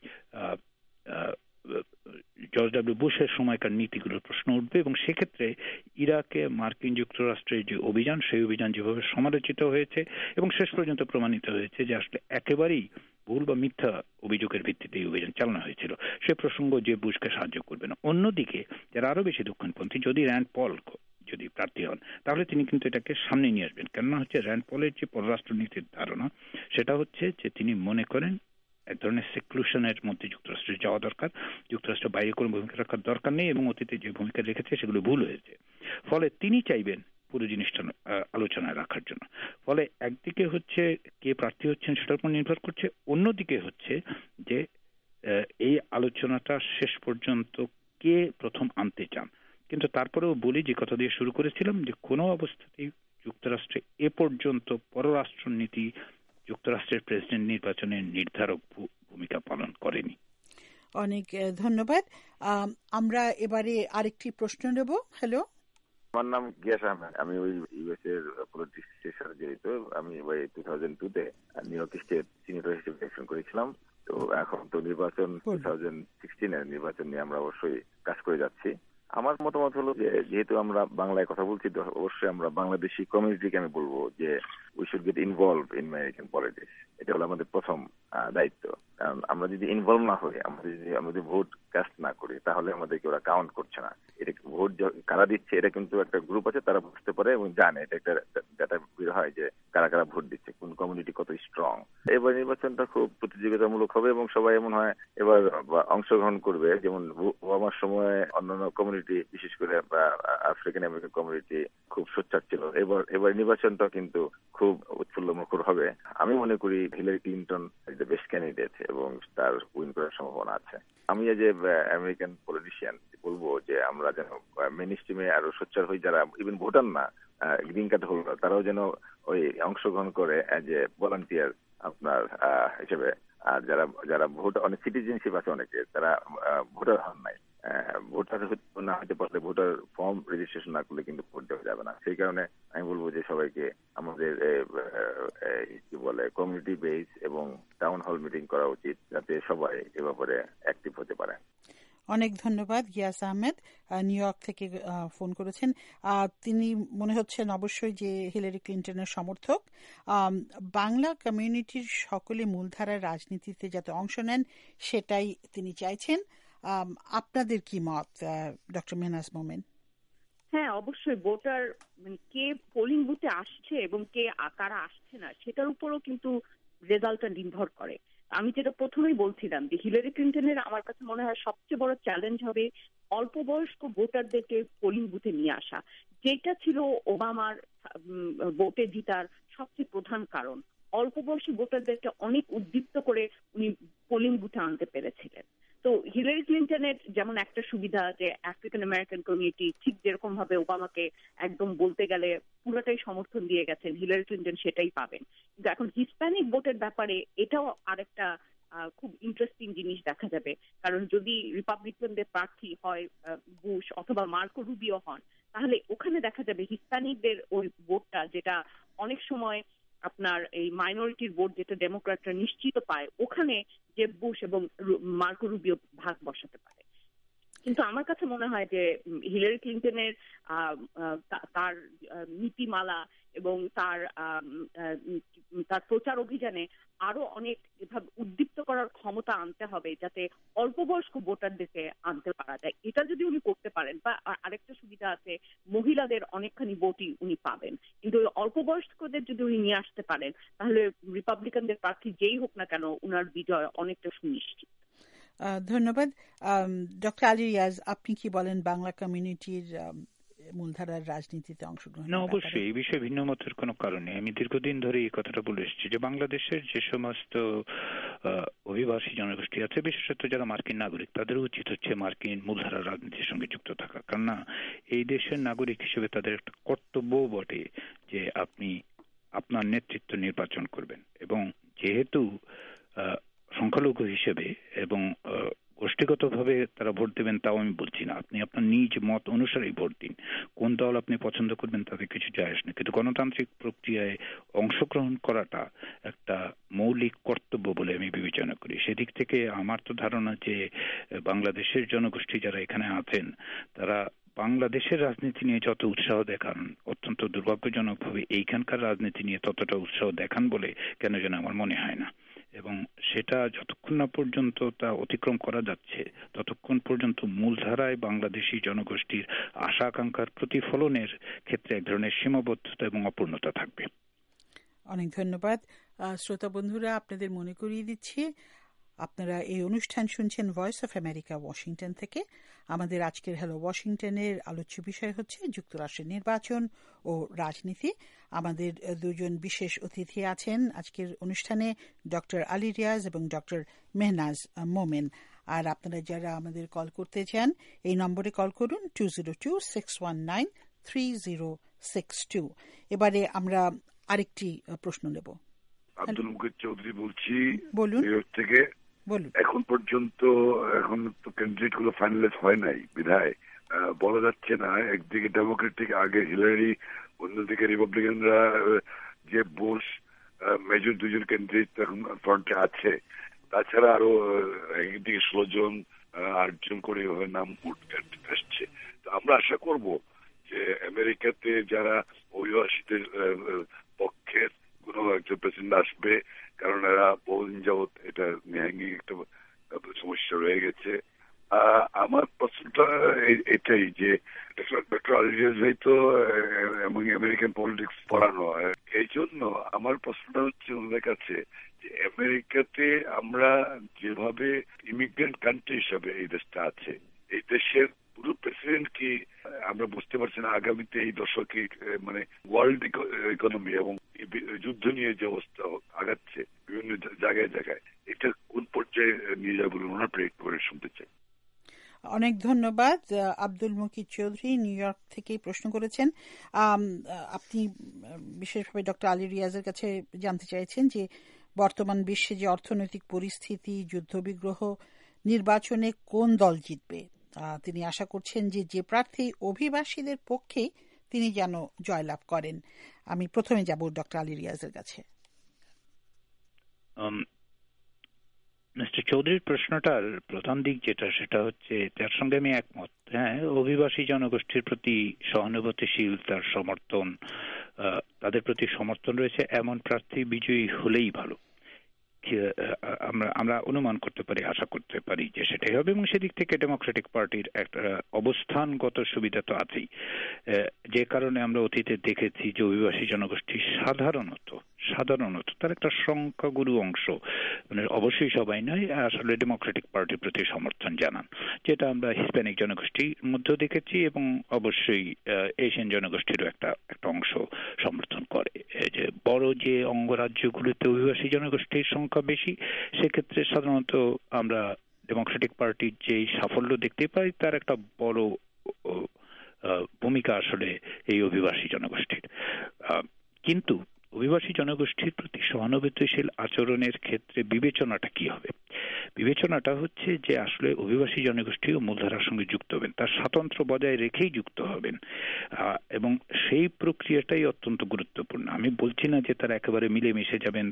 জর্জ ডব্লিউ বুশের সময়কার নীতিগুলোর প্রশ্ন উঠবে, এবং সেক্ষেত্রে ইরাকে মার্কিন যুক্তরাষ্ট্রের যে অভিযান, সেই অভিযান যেভাবে সমালোচিত হয়েছে এবং শেষ পর্যন্ত প্রমাণিত হয়েছে যে আসলে একেবারেই ভুল বা মিথ্যা অভিযোগের ভিত্তিতে এই অভিযান চালানো হয়েছিল, সে প্রসঙ্গ যে বুশকে সাহায্য করবে না। অন্যদিকে যারা আরো বেশি দক্ষিণপন্থী, যদি র্যান্ড পল যদি প্রার্থী হন, তাহলে তিনি কিন্তু এটাকে সামনে নিয়ে আসবেন। কেননা হচ্ছে র্যান্ড পলের যে পররাষ্ট্রনীতির ধারণা সেটা হচ্ছে যে তিনি মনে করেন এক ধরনের সেক্লুশনের মধ্যে যুক্তরাষ্ট্রে যাওয়া দরকার, যুক্তরাষ্ট্র বাইরে কোনো ভূমিকা রাখার দরকার নেই, এবং অতীতে যে ভূমিকা রেখেছে সেগুলো ভুল হয়েছে। ফলে তিনি চাইবেন পুরো জিনিসটা আলোচনায় রাখার জন্য। ফলে একদিকে হচ্ছে কে প্রার্থী হচ্ছেন সেটার উপর নির্ভর করছে, অন্যদিকে হচ্ছে যে এই আলোচনাটা শেষ পর্যন্ত কে প্রথম আনতে চান। কিন্তু তারপরেও বলি, যে কথা দিয়ে শুরু করেছিলাম, যে কোনো অবস্থাতেই যুক্তরাষ্ট্রে এ পর্যন্ত পররাষ্ট্রনীতি যুক্তরাষ্ট্রের প্রেসিডেন্ট নির্বাচনের নির্ধারক ভূমিকা পালন করেনি। অনেক ধন্যবাদ। আমরা এবারে আরেকটি প্রশ্ন নেব। হ্যালো, আমার নাম গিয়াস আহমেদ। আমি ওই ইউএস এর পলিটিক্সের সাথে জড়িত। আমি 2002-তে নিউ ইয়র্ক স্টেট সিনেটর হিসেবে ইলেকশন করেছিলাম। তো এখন তো নির্বাচন 2016-এর নির্বাচন নিয়ে আমরা অবশ্যই কাজ করে যাচ্ছি। আমার মতামত হলো যে যেহেতু আমরা বাংলায় কথা বলছি, তো অবশ্যই আমরা বাংলাদেশি কমিউনিটিকে আমি বলবো যে we should get involve in American politics. এটা হলো আমাদের প্রথম দায়িত্ব। কারণ আমরা যদি ইনভলভ না হই, আমরা যদি ভোট কাস্ট না করি, তাহলে আমাদেরকে ওরা কাউন্ট করছে না। এটা ভোট কারা দিচ্ছে এটা কিন্তু একটা গ্রুপ আছে, তারা বুঝতে পারে এবং জানে, এটা একটা ডাটা বের হয় যে কারা কারা ভোট দিচ্ছে, কোন কমিউনিটি কত স্ট্রং। এবার নির্বাচনটা খুব প্রতিযোগিতামূলক হবে এবং সবাই এমন হয় এবার অংশগ্রহণ করবে। যেমন ওবামার সময় অন্যান্য কমিউনিটি, বিশেষ করে আফ্রিকান আমেরিকান কমিউনিটি খুব সোচ্চার ছিল। এবার নির্বাচনটা কিন্তু খুব উৎফুল্ল মুখর হবে। আমি মনে করি Hillary Clinton is the best candidate এবং তার উইন করার সম্ভাবনা আছে। আমি এজ এ আমেরিকান পলিটিশিয়ান বলবো যে আমরা যেন মেইন স্ট্রিমে আরো সোচ্চার হই, যারা ইভেন ভোটার না, গ্রিন কার্ড হোল্ডার, তারাও যেন ওই অংশগ্রহণ করে এজ এ ভলান্টিয়ার আপনার হিসেবে। আর যারা ভোট, অনেক সিটিজেনশিপ আছে অনেকে, তারা ভোটার হন নাই, ভোটার না হতে পারলে ভোটার ফর্ম রেজিস্ট্রেশন না করলে কিন্তু ভোট দেওয়া যাবে না। সেই কারণে আমি বলবো যে সবাইকে আমাদের কি বলে কমিউনিটি বেস এবং টাউন হল মিটিং করা উচিত, যাতে সবাই এ ব্যাপারে অ্যাক্টিভ হতে পারে। অনেক ধন্যবাদ। গিয়াস আহমেদ নিউ ইয়র্ক থেকে ফোন করেছেন। তিনি মনে হচ্ছেন অবশ্যই যে হিলারি ক্লিন্টনের সমর্থক। বাংলা কমিউনিটির সকলে মূলধারার রাজনীতিতে যাতে অংশ নেন সেটাই তিনি চাইছেন। আপনাদের কি মত, ডক্টর মেহনাজ মোমেন? হ্যাঁ, অবশ্যই ভোটার মানে কে পোলিং বুথে আসছে এবং কে কারা আসছে না সেটার উপরও কিন্তু রেজাল্টটা নির্ভর করে। আমি যেটা প্রথমেই বলছিলাম যে হিলারি ক্লিন্টনের আমার কাছে মনে হয় সবচেয়ে বড় চ্যালেঞ্জ হবে অল্প বয়স্ক ভোটারদেরকে পোলিং বুথে নিয়ে আসা, যেটা ছিল ওবামার ভোটে জিতার সবচেয়ে প্রধান কারণ। অল্প বয়সী ভোটারদেরকে অনেক উদ্দীপ্ত করে উনি পোলিং বুথে আনতে পেরেছিলেন। তো হিলারি ক্লিনটনের যেমন একটা সুবিধা যে আফ্রিকান আমেরিকান কমিউনিটি ঠিক যেরকম ভাবে ওবামাকে একদম বলতে গেলে পুরোটাই সমর্থন দিয়ে গেছেন, হিলারি ক্লিনটন সেটাই পাবেন। কিন্তু এখন হিস্প্যানিক ভোটের ব্যাপারে এটাও আরেকটা খুব ইন্টারেস্টিং জিনিস দেখা যাবে। কারণ যদি রিপাবলিকানদের প্রার্থী হয় বুশ অথবা মার্কো রুবিও হন, তাহলে ওখানে দেখা যাবে হিস্প্যানিকদের ওই ভোটটা, যেটা অনেক সময় আপনার এই মাইনরিটির ভোট যেটা ডেমোক্র্যাটরা নিশ্চিত পায়, ওখানে জেব বুশ এবং মার্কো রুবিও ভাগ বসাতে পারে। কিন্তু আমার কাছে মনে হয় যে হিলারি ক্লিনটনের তার নীতিমালা এবং তার প্রচার অভিযানে আরো অনেক এভাবে উদ্দীপ্ত করার ক্ষমতা আনতে হবে, যাতে অল্প বয়স্ক ভোটারদেরকে আনতে পারা যায়। এটা যদি উনি করতে পারেন, বা আরেকটা সুবিধা আছে, মহিলাদের অনেকখানি ভোটই উনি পাবেন। কিন্তু অল্প বয়স্কদের যদি উনি নিয়ে আসতে পারেন, তাহলে রিপাবলিকানদের প্রার্থী যেই হোক না কেন, উনার বিজয় অনেকটা সুনিশ্চিত। ধন্যবাদ। ডক্টর আলী রিয়াজ, আপনি কি বলেন বাংলা কমিউনিটির মূলধারার রাজনীতিতে অংশগ্রহণ? না, অবশ্যই এই বিষয়ে ভিন্ন মতের কোনো কারণে আমি দীর্ঘদিন ধরে এই কথাটা বলে এসেছি যে বাংলাদেশের যে সমস্ত অভিবাসী জনগোষ্ঠী আছে, বিশেষত যারা মার্কিন নাগরিক, তাদের উচিত হচ্ছে মার্কিন মূলধারার রাজনীতির সঙ্গে যুক্ত থাকা। কেননা এই দেশের নাগরিক হিসেবে তাদের একটা কর্তব্য বটে যে আপনি আপনার নেতৃত্ব নির্বাচন করবেন। এবং যেহেতু সংখ্যালঘু হিসেবে এবং গোষ্ঠীগতভাবে তারা ভোট দেবেন তাও আমি বলছি না, আপনি আপনার নিজ মত অনুসারেই ভোট দিন। কোন দল আপনি পছন্দ করবেন তাতে কিছু যায় আসে না, কিন্তু গণতান্ত্রিক প্রক্রিয়ায় অংশগ্রহণ করাটা একটা মৌলিক কর্তব্য বলে আমি বিবেচনা করি। সেদিক থেকে আমার তো ধারণা যে বাংলাদেশের জনগোষ্ঠী যারা এখানে আছেন, তারা বাংলাদেশের রাজনীতি নিয়ে যত উৎসাহ দেখান, অত্যন্ত দুর্ভাগ্যজনকভাবে এইখানকার রাজনীতি নিয়ে ততটা উৎসাহ দেখান বলে কেন যেন আমার মনে হয় না। এবং সেটা যতক্ষণ না পর্যন্ত তা অতিক্রম করা যাচ্ছে, ততক্ষণ পর্যন্ত মূলধারায় বাংলাদেশি জনগোষ্ঠীর আশা আকাঙ্ক্ষার প্রতিফলনের ক্ষেত্রে এক ধরনের সীমাবদ্ধতা এবং অপূর্ণতা থাকবে। অনেক ধন্যবাদ। শ্রোতা বন্ধুরা, আপনাদের মনে করিয়ে দিচ্ছি আপনারা এই অনুষ্ঠান শুনছেন ভয়েস অফ আমেরিকা ওয়াশিংটন থেকে। আমাদের আজকের হ্যালো ওয়াশিংটনের আলোচ্য বিষয় হচ্ছে যুক্তরাষ্ট্রের নির্বাচন ও রাজনীতি। আমাদের দুজন বিশেষ অতিথি আছেন আজকের অনুষ্ঠানে, ডক্টর আলী রিয়াজ এবং ডক্টর মেহনাজ মোমেন। আর আপনারা যারা আমাদের কল করতে চান, এই নম্বরে কল করুন 202-619-3062। এবারে আমরা আরেকটি প্রশ্ন নেব। আব্দুল মুকিত চৌধুরী বলছি, বলুন। নিউ ইয়র্ক থেকে। এখন পর্যন্ত তো ক্যান্ডিডেট গুলো ফাইনালাইজ হয় নাই, বিধায় বলা যাচ্ছে না। একদিকে ডেমোক্রেটিক আগে হিলারি, অন্যদিকে রিপাবলিকানরা যে বুশ, মেজর দুজন ক্যান্ডিডেট এখন ফ্রন্টে আছে। তাছাড়া আরো একদিকে 16 জন 8 জন করে নাম আসছে। তো আমরা আশা করব যে আমেরিকাতে যারা অভিবাসীদের পক্ষের কোন একজন প্রেসিডেন্ট আসবে, কারণ এরা বহুদিন যাবৎ এটা নিয়ে একটা সমস্যা রয়ে গেছে। আমার প্রশ্নটা এটাই যে ডক্টর আলী রিয়াজ ভাই তো আমেরিকান পলিটিক্স পড়ানো হয়, এই জন্য আমার প্রশ্নটা হচ্ছে ওনাদের কাছে যে আমেরিকাতে আমরা যেভাবে ইমিগ্রেন্ট কান্ট্রি হিসাবে এই দেশটা আছে, এই দেশের পুরো প্রেসিডেন্ট কি আমরা বুঝতে পারছি না আগামীতে এই দশকে মানে ওয়ার্ল্ড ইকোনমি এবং যুদ্ধ নিয়ে যে অবস্থা আগাচ্ছে বিভিন্ন জায়গায় জায়গায়, এটা কোন পর্যায়ে নিয়ে যাবে বলে ওনার প্রেডিক্ট করে শুনতে চাই। অনেক ধন্যবাদ। আব্দুল মুকিত চৌধুরী নিউ ইয়র্ক থেকে প্রশ্ন করেছেন। আপনি বিশেষভাবে ডক্টর আলী রিয়াজের কাছে জানতে চাইছেন যে বর্তমান বিশ্বে যে অর্থনৈতিক পরিস্থিতি, যুদ্ধবিগ্রহ, নির্বাচনে কোন দল জিতবে। তিনি আশা করছেন যে প্রার্থী অভিবাসীদের পক্ষে তিনি যেন জয়লাভ করেন। আমি প্রথমে যাব ডক্টর আলী রিয়াজের কাছে। মিস্টার চৌধুরীর প্রশ্নটার প্রধান দিক যেটা, সেটা হচ্ছে তার সঙ্গে আমি একমত। হ্যাঁ, অভিবাসী জনগোষ্ঠীর প্রতি সহানুভূতিশীল, তার সমর্থন, তাদের প্রতি সমর্থন রয়েছে এমন প্রার্থী বিজয়ী হলেই ভালো। আমরা অনুমান করতে পারি, আশা করতে পারি যে সেটাই হবে। এবং সেদিক থেকে ডেমোক্রেটিক পার্টির একটা অবস্থানগত সুবিধা তো আছেই, যে কারণে আমরা অতীতে দেখেছি যে অভিবাসী জনগোষ্ঠী সাধারণত তার একটা সংখ্যাগুরু অংশ, মানে অবশ্যই সবাই নয়, আসলে ডেমোক্রেটিক পার্টির প্রতি সমর্থন জানান, যেটা আমরা হিস্প্যানিক জনগোষ্ঠীর মধ্যেও দেখেছি এবং অবশ্যই এশিয়ান জনগোষ্ঠীরও একটা অংশ সমর্থন করে। যে বড় যে অঙ্গরাজ্যগুলোতে অভিবাসী জনগোষ্ঠীর সংখ্যা বেশি, সেক্ষেত্রে সাধারণত আমরা ডেমোক্রেটিক পার্টির যে সাফল্য দেখতে পাই তার একটা বড় ভূমিকা আসলে এই অভিবাসী জনগোষ্ঠীর। কিন্তু অভিবাসী জনগোষ্ঠীর প্রতি সহানুভূতিশীল আচরণের ক্ষেত্রে বিবেচনাটা কি হবে? বিবেচনাটা হচ্ছে যে আসলে অভিবাসী জনগোষ্ঠীও মূলধারার সঙ্গে যুক্ত হবেন, তার স্বাতন্ত্র্য বজায় রেখেই যুক্ত হবেন, এবং সেই প্রক্রিয়াটাই অত্যন্ত গুরুত্বপূর্ণ। আমি বলছি না যে তারা একেবারে মিলেমিশে যাবেন,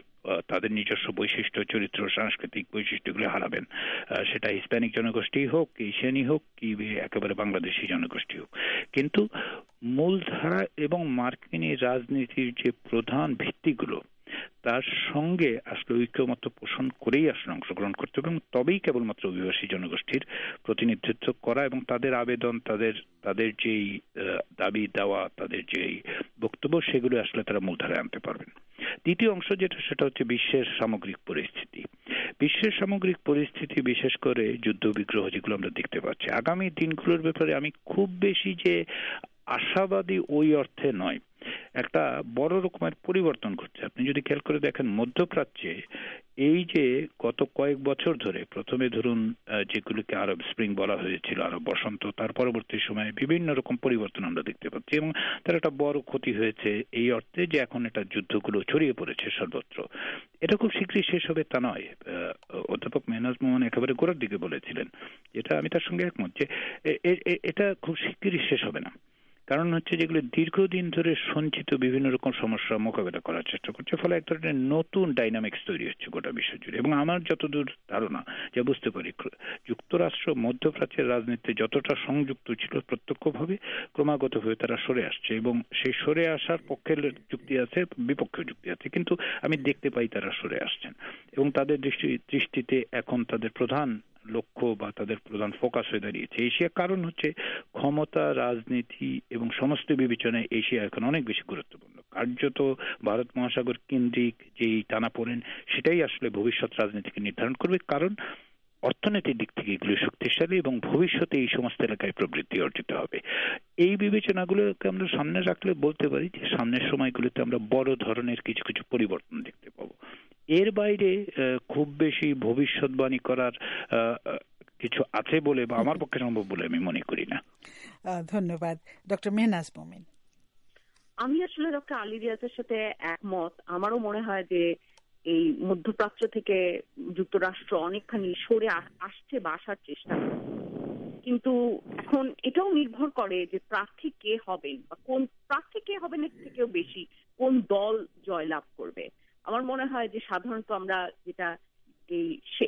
তাদের নিজস্ব বৈশিষ্ট্য, চরিত্র, সাংস্কৃতিক বৈশিষ্ট্যগুলো হারাবেন, সেটা হিসপ্যানিক জনগোষ্ঠী হোক, এশিয়ানি হোক, কি একেবারে বাংলাদেশি জনগোষ্ঠী হোক। কিন্তু মূলধারা এবং মার্কিনী রাজনীতির যে প্রধান ভিত্তিগুলো তার সঙ্গে আসলে ঐক্যমত্য পোষণ করেই আসলে অংশগ্রহণ করতে হবে, এবং তবেই কেবলমাত্র অভিবাসী জনগোষ্ঠীর প্রতিনিধিত্ব করা এবং তাদের আবেদন, তাদের যেই দাবি দেওয়া, তাদের যেই বক্তব্য, সেগুলো আসলে তারা মূলধারায় আনতে পারবেন। দ্বিতীয় অংশ সেটা হচ্ছে বিশ্বের সামগ্রিক পরিস্থিতি। বিশ্বের সামগ্রিক পরিস্থিতি, বিশেষ করে যুদ্ধ বিগ্রহ যেগুলো আমরা দেখতে পাচ্ছি, আগামী দিনগুলোর ব্যাপারে আমি খুব বেশি যে আশাবাদী ওই অর্থে নয়। একটা বড় রকমের পরিবর্তন ঘটছে। আপনি যদি খেয়াল করে দেখেন, মধ্যপ্রাচ্যে এই যে গত কয়েক বছর ধরে, প্রথমে ধরুন যেগুলিকে আরব স্প্রিং বলা হয়েছিল, আরব বসন্ত, তার পরবর্তী সময়ে বিভিন্ন রকম পরিবর্তন আমরা দেখতে পাচ্ছি, এবং তার একটা বড় ক্ষতি হয়েছে এই অর্থে যে এখন এটা যুদ্ধগুলো ছড়িয়ে পড়েছে সর্বত্র। এটা খুব শীঘ্রই শেষ হবে তা নয়। অধ্যাপক মেহনাজ মোমেন একেবারে গোড়ার দিকে বলেছিলেন, যেটা আমি তার সঙ্গে একমত, যে এটা খুব শীঘ্রই শেষ হবে না। কারণ হচ্ছে যেগুলো দীর্ঘদিন ধরে সঞ্চিত বিভিন্ন রকম সমস্যা মোকাবেলা করার চেষ্টা করছে, ফলে এক ধরনের নতুন ডাইনামিক্স তৈরি হচ্ছে গোটা বিশ্ব জুড়ে। এবং আমার যতদূর ধারণা, যা বুঝতে পারি, যুক্তরাষ্ট্র মধ্যপ্রাচ্যের রাজনীতিতে যতটা সংযুক্ত ছিল, প্রত্যক্ষভাবে ক্রমাগতভাবে তারা সরে আসছে, এবং সেই সরে আসার পক্ষের যুক্তি আছে, বিপক্ষের যুক্তি আছে, কিন্তু আমি দেখতে পাই তারা সরে আসছেন, এবং তাদের দৃষ্টিতে এখন তাদের প্রধান লক্ষ্য বা তাদের প্রধান ফোকাস হয়ে দাঁড়িয়েছে এশিয়া। কারণ হচ্ছে ক্ষমতা, রাজনীতি এবং সমস্ত বিবেচনায় এশিয়া এখন অনেক বেশি গুরুত্বপূর্ণ। কার্যত ভারত মহাসাগর কেন্দ্রিক যেই টানাপোড়েন, সেটাই আসলে ভবিষ্যৎ রাজনীতিকে নির্ধারণ করবে। কারণ অর্থনৈতিক দিক থেকে এগুলো শক্তিশালী এবং ভবিষ্যতে এই সমস্ত এলাকায় প্রবৃদ্ধি অর্জিত হবে। এই বিবেচনাগুলোকে আমরা সামনে রাখলে বলতে পারি যে সামনের সময়গুলোতে আমরা বড় ধরনের কিছু কিছু পরিবর্তন দেখতে পাবো। এর বাইরে খুব বেশি ভবিষ্যৎবাণী করার কিছু আছে বলে বা আমার পক্ষে সম্ভব বলে আমি মনে করি না। ধন্যবাদ। ডক্টর মেহনাজ মোমেন। আমি আসলে ডক্টর আলী রিয়াজের সাথে একমত। আমারও মনে হয় যে এই মধ্যপ্রাচ্য থেকে যুক্তরাষ্ট্র অনেকখানি সরে আসছে বা আসার চেষ্টা, কিন্তু এখন এটাও নির্ভর করে যে প্রার্থী কে হবেন, বা কোন প্রার্থী কে হবেন এর থেকেও বেশি কোন দল জয়লাভ করবে। আমার মনে হয় যে সাধারণত আমরা যেটা এই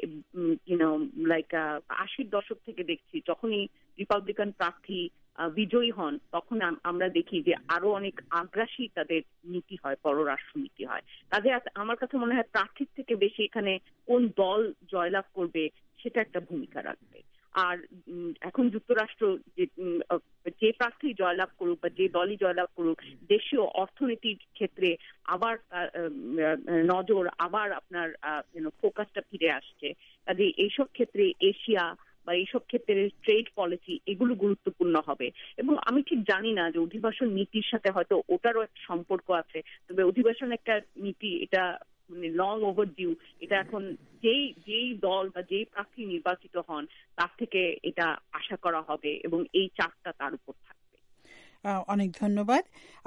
80-র দশক থেকে দেখছি, যখনই রিপাবলিকান প্রার্থী বিজয়ী হন, তখন আমরা দেখি যে আরো অনেক আগ্রাসী তাদের নীতি হয়, পররাষ্ট্র নীতি হয়। কাজে আমার কাছে মনে হয় প্রার্থীর থেকে বেশি এখানে কোন দল জয়লাভ করবে সেটা একটা ভূমিকা রাখবে। আর এখন যুক্তরাষ্ট্র যে প্রার্থী জয়লাভ করুক বা যে দলই জয়লাভ করুক, দেশীয় অর্থনীতির ক্ষেত্রে আবার নজর, আবার আপনার ফোকাসটা ফিরে আসছে। কাজে এইসব ক্ষেত্রে এশিয়া বা এইসব ক্ষেত্রে ট্রেড পলিসি, এগুলো গুরুত্বপূর্ণ হবে। এবং আমি ঠিক জানি না যে অধিবাসন নীতির সাথে হয়তো ওটারও একটা সম্পর্ক আছে, তবে অধিবাসন একটা নীতি, এটা লং ওভারডিউ। এটা এখন যেই দল বা যেই প্রার্থী নির্বাচিত হন তার থেকে এটা আশা করা হবে, এবং এই চাপটা তার উপর থাকবে। অনেক ধন্যবাদ।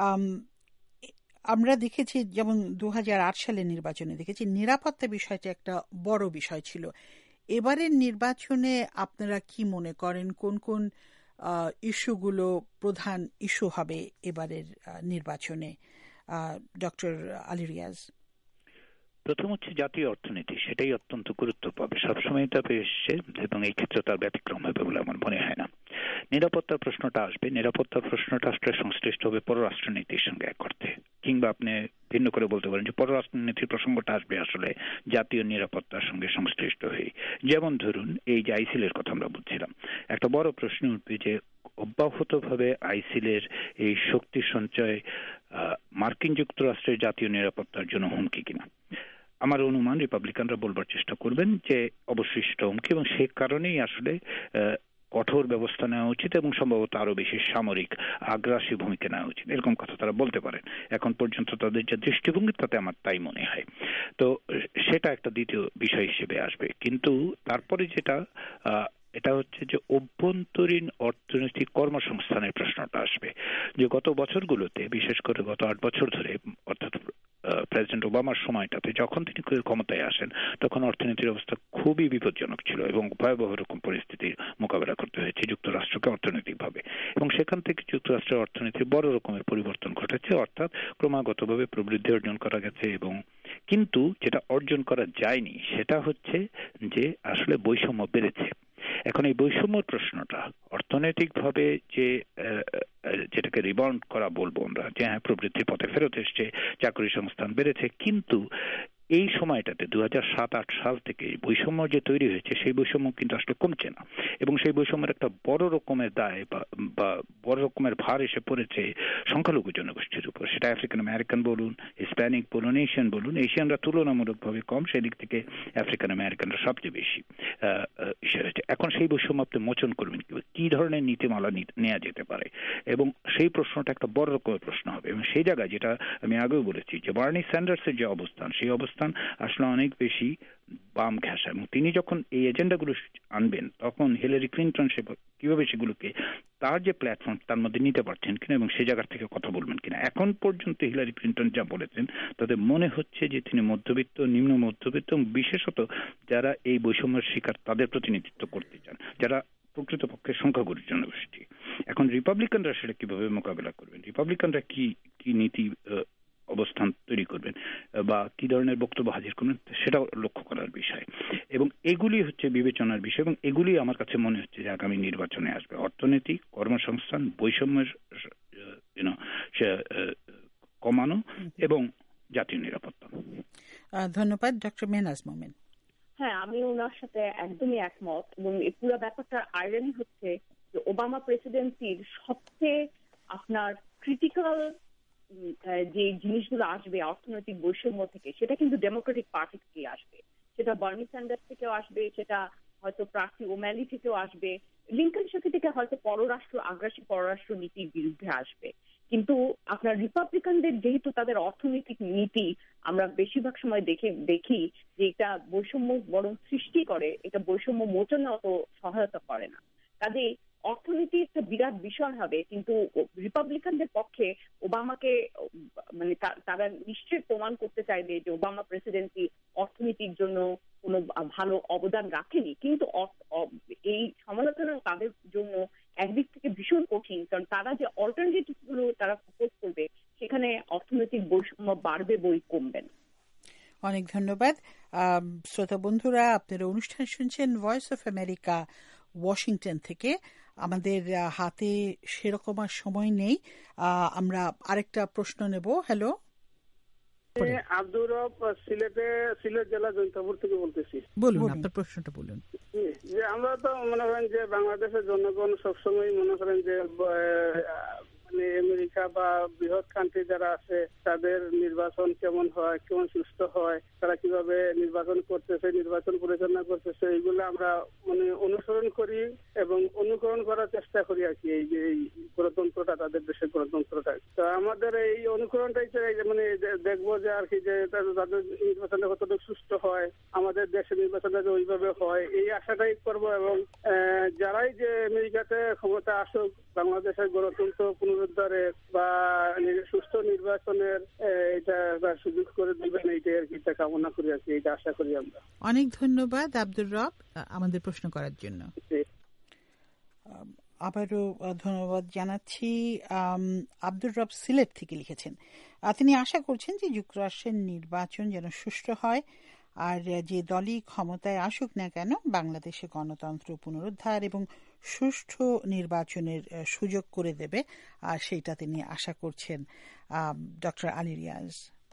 আমরা দেখেছি, যেমন 2008 সালের নির্বাচনে দেখেছি নিরাপত্তা বিষয়টা একটা বড় বিষয় ছিল। এবারের নির্বাচনে আপনারা কি মনে করেন, কোন কোন ইস্যুগুলো প্রধান ইস্যু হবে এবারের নির্বাচনে? ডক্টর আলী রিয়াজ। প্রথম হচ্ছে জাতীয় অর্থনীতি, সেটাই অত্যন্ত গুরুত্ব পাবে, সবসময় তা এসছে, এবং এই ক্ষেত্রে তার ব্যতিক্রম হবে বলে আমার মনে হয় না। নিরাপত্তার প্রশ্নটা আসবে, নিরাপত্তার প্রশ্নটা আসলে সংশ্লিষ্ট হবে পররাষ্ট্রনীতির সঙ্গে এক অর্থে, কিংবা আপনি ভিন্ন করে বলতে পারেন যে পররাষ্ট্রনীতির প্রসঙ্গটা আসবে আসলে জাতীয় নিরাপত্তার সঙ্গে সংশ্লিষ্ট হয়ে। যেমন ধরুন এই যে আইসিলের কথা আমরা বলছিলাম, একটা বড় প্রশ্ন উঠবে যে অব্যাহতভাবে আইসিলের এই শক্তি সঞ্চয় মার্কিন যুক্তরাষ্ট্রের জাতীয় নিরাপত্তার জন্য হুমকি কিনা। আমার অনুমান রিপাবলিকানরা বলবার চেষ্টা করবেন যে অবশ্যই সেটা হুমকি, এবং সে কারণেই আসলে কঠোর ব্যবস্থা নেওয়া উচিত এবং সম্ভবত আরো বেশি সামরিক আগ্রাসী ভূমিকা নেওয়া উচিত, এরকম কথা তারা বলতে পারেন। এখন পর্যন্ত তাদের যে দৃষ্টিভঙ্গি তাতে আমার তাই মনে হয়। তো সেটা একটা দ্বিতীয় বিষয় হিসেবে আসবে। কিন্তু তারপরে যেটা এটা হচ্ছে যে অভ্যন্তরীণ অর্থনৈতিক কর্মসংস্থানের প্রশ্নটা আসবে। যে গত বছরগুলোতে, বিশেষ করে গত 8 বছর ধরে, অর্থাৎ প্রেসিডেন্ট ওবামার সময়টাতে যখন তিনি ক্ষমতায় আসেন তখন অর্থনীতির অবস্থা খুবই বিপজ্জনক ছিল এবং ভয়াবহ রকম পরিস্থিতির মোকাবেলা করতে হয়েছে যুক্তরাষ্ট্রকে অর্থনৈতিকভাবে, এবং সেখান থেকে যুক্তরাষ্ট্রের অর্থনীতির বড় রকমের পরিবর্তন ঘটেছে, অর্থাৎ ক্রমাগতভাবে প্রবৃদ্ধি অর্জন করা গেছে। এবং কিন্তু যেটা অর্জন করা যায়নি সেটা হচ্ছে যে আসলে বৈষম্য বেড়েছে। এখন এই বৈষম্যর প্রশ্নটা অর্থনৈতিকভাবে যে যেটাকে রিবাউন্ড করা বলবো আমরা, যে হ্যাঁ প্রবৃদ্ধির পথে ফেরত এসছে, চাকরি সংস্থান বেড়েছে, কিন্তু এই সময়টাতে 2007-8 সাল থেকে বৈষম্য যে তৈরি হয়েছে সেই বৈষম্য কিন্তু আসলে কমছে না, এবং সেই বৈষম্যের একটা বড় রকমের দায় বা বড় রকমের ভার এসে পড়েছে সংখ্যালঘু জনগোষ্ঠীর উপর। সেটা আফ্রিকান আমেরিকান বলুন, হিসপ্যানিক বলুন, এশিয়ান বলুন। এশিয়ানরা তুলনামূলকভাবে কম, সেদিক থেকে আফ্রিকান আমেরিকানরা সবচেয়ে বেশি হয়েছে। এখন সেই বৈষম্য আপনি মোচন করবেন কি ধরনের নীতিমালা নেওয়া যেতে পারে, এবং সেই প্রশ্নটা একটা বড় রকমের প্রশ্ন হবে। এবং সেই জায়গায় যেটা আমি আগেও বলেছি যে বার্নি স্যান্ডার্সের যে অবস্থান, সেই অবস্থান আসলে অনেক বেশি বাম ঘেঁষা, এবং তিনি যখন এই এজেন্ডাগুলো আনবেন তখন হিলারি ক্লিন্টন কিভাবে সেগুলোকে তার যে প্ল্যাটফর্ম তার মধ্যে নিতে পারছেন কিনা এবং সেই জায়গা থেকে কথা বলবেন কিনা। এখন পর্যন্ত হিলারি ক্লিন্টন যা বলেছেন তাতে মনে হচ্ছে যে তিনি মধ্যবিত্ত, নিম্ন মধ্যবিত্ত এবং বিশেষত যারা এই বৈষম্যের শিকার তাদের প্রতিনিধিত্ব করতে চান, যারা প্রকৃতপক্ষে সংখ্যাগুরু জনগোষ্ঠী। এখন রিপাবলিকানরা সেটা কিভাবে মোকাবেলা করবেন, রিপাবলিকানরা কি নীতি অবস্থান তৈরি করবেন বা কি ধরনের বক্তব্য হাজির করবেন, সেটাও লক্ষ্য করার বিষয়। এবং এগুলি হচ্ছে বিবেচনার বিষয়, এবং এগুলি আমার কাছে মনে হচ্ছে যে আগামী নির্বাচনে আসবে। অর্থনীতি, কর্মসংস্থান, বৈষম্যের কমানো এবং জাতীয় নিরাপত্তা। ধন্যবাদ। ডক্টর মেহনাজ মোমেন। হ্যাঁ, আমি ওনার সাথে একদমই একমত, এবং এই পুরো ব্যাপারটার আইরনি হচ্ছে যে ওবামা প্রেসিডেন্সির সবচেয়ে আপনার ক্রিটিক্যাল যে জিনিসগুলো আসবে অর্থনৈতিক বৈষম্য থেকে, সেটা কিন্তু ডেমোক্রেটিক পার্টি থেকে আসবে, সেটা বার্নি স্যান্ডার্স থেকেও আসবে, সেটা হয়তো প্রার্থী ওম্যালি থেকেও আসবে, লিঙ্কন সাথী থেকে হয়তো আগ্রাসী পররাষ্ট্র নীতির বিরুদ্ধে আসবে। কিন্তু আপনার রিপাবলিকানদের যেহেতু তাদের অর্থনৈতিক নীতি আমরা বেশিরভাগ সময় দেখি যে এটা বৈষম্য বরং সৃষ্টি করে, এটা বৈষম্য মোচনে অত সহায়তা করে না। কাজে অর্থনীতি একটা বিরাট বিষয় হবে, কিন্তু রিপাবলিকানদের পক্ষে ওবামাকে মানে তারা নিশ্চয়ই প্রমাণ করতে চাইবে যে ওবামা প্রেসিডেন্সি অর্থনীতির জন্য কোনো ভালো অবদান রাখেনি। কিন্তু এই সমালোচনা তাদের জন্য একদিক থেকে ভীষণ কঠিন, কারণ তারা যে অল্টারনেটিভ গুলো তারা প্রপোজ করবে সেখানে অর্থনৈতিক বৈষম্য বাড়বে, বই কমবে না। অনেক ধন্যবাদ। শ্রোতা বন্ধুরা, আপনারা অনুষ্ঠান শুনছেন ভয়েস অফ আমেরিকা ওয়াশিংটন থেকে। আমাদের হাতে সেরকম আর সময় নেই, আমরা আরেকটা প্রশ্ন নেব। হ্যালো, আব্দুর রব, সিলেট জেলা জৈন্তাপুর থেকে বলতেছি। বলুন, আপনার প্রশ্নটা বলুন। যে আমরা তো মনে করেন যে বাংলাদেশের জনগণ সবসময় মনে করেন যে মানে আমেরিকা বা বৃহৎ কান্ট্রি যারা আছে তাদের নির্বাচন কেমন হয়, কেমন সুস্থ হয়, তারা কিভাবে নির্বাচন করতেছে, নির্বাচন পরিচালনা করতেছে, এইগুলো আমরা মানে অনুসরণ করি এবং অনুকরণ করার চেষ্টা করি আর কি, এই যে এই গণতন্ত্রটা, তাদের দেশের গণতন্ত্রটা। তো আমাদের এই অনুকরণটাই মানে দেখবো যে আর কি যে তাদের নির্বাচনটা কতটুকু সুস্থ হয়, আমাদের দেশের নির্বাচনটা যে ওইভাবে হয়, এই আশাটাই করবো। এবং যারাই যে আমেরিকাতে ক্ষমতা আসুক, বাংলাদেশের গণতন্ত্র পুনরুদ্ধারে বা সুস্থ নির্বাচনের এটা সুযোগ করে দিবেন, এইটাই আর কি কামনা করি আর কি, এটা আশা করি আমরা। অনেক ধন্যবাদ আব্দুর রব আমাদের প্রশ্ন করার জন্য। আবারও ধন্যবাদ জানাচ্ছি। আব্দুর রব সিলেট থেকে লিখেছেন, তিনি আশা করছেন যে যুক্তরাষ্ট্রের নির্বাচন যেন সুষ্ঠু হয়, আর যে দলই ক্ষমতায় আসুক না কেন বাংলাদেশে গণতন্ত্র পুনরুদ্ধার এবং সুষ্ঠু নির্বাচনের সুযোগ করে দেবে, আর সেইটা তিনি আশা করছেন। ডক্টর আলী রিয়াজ।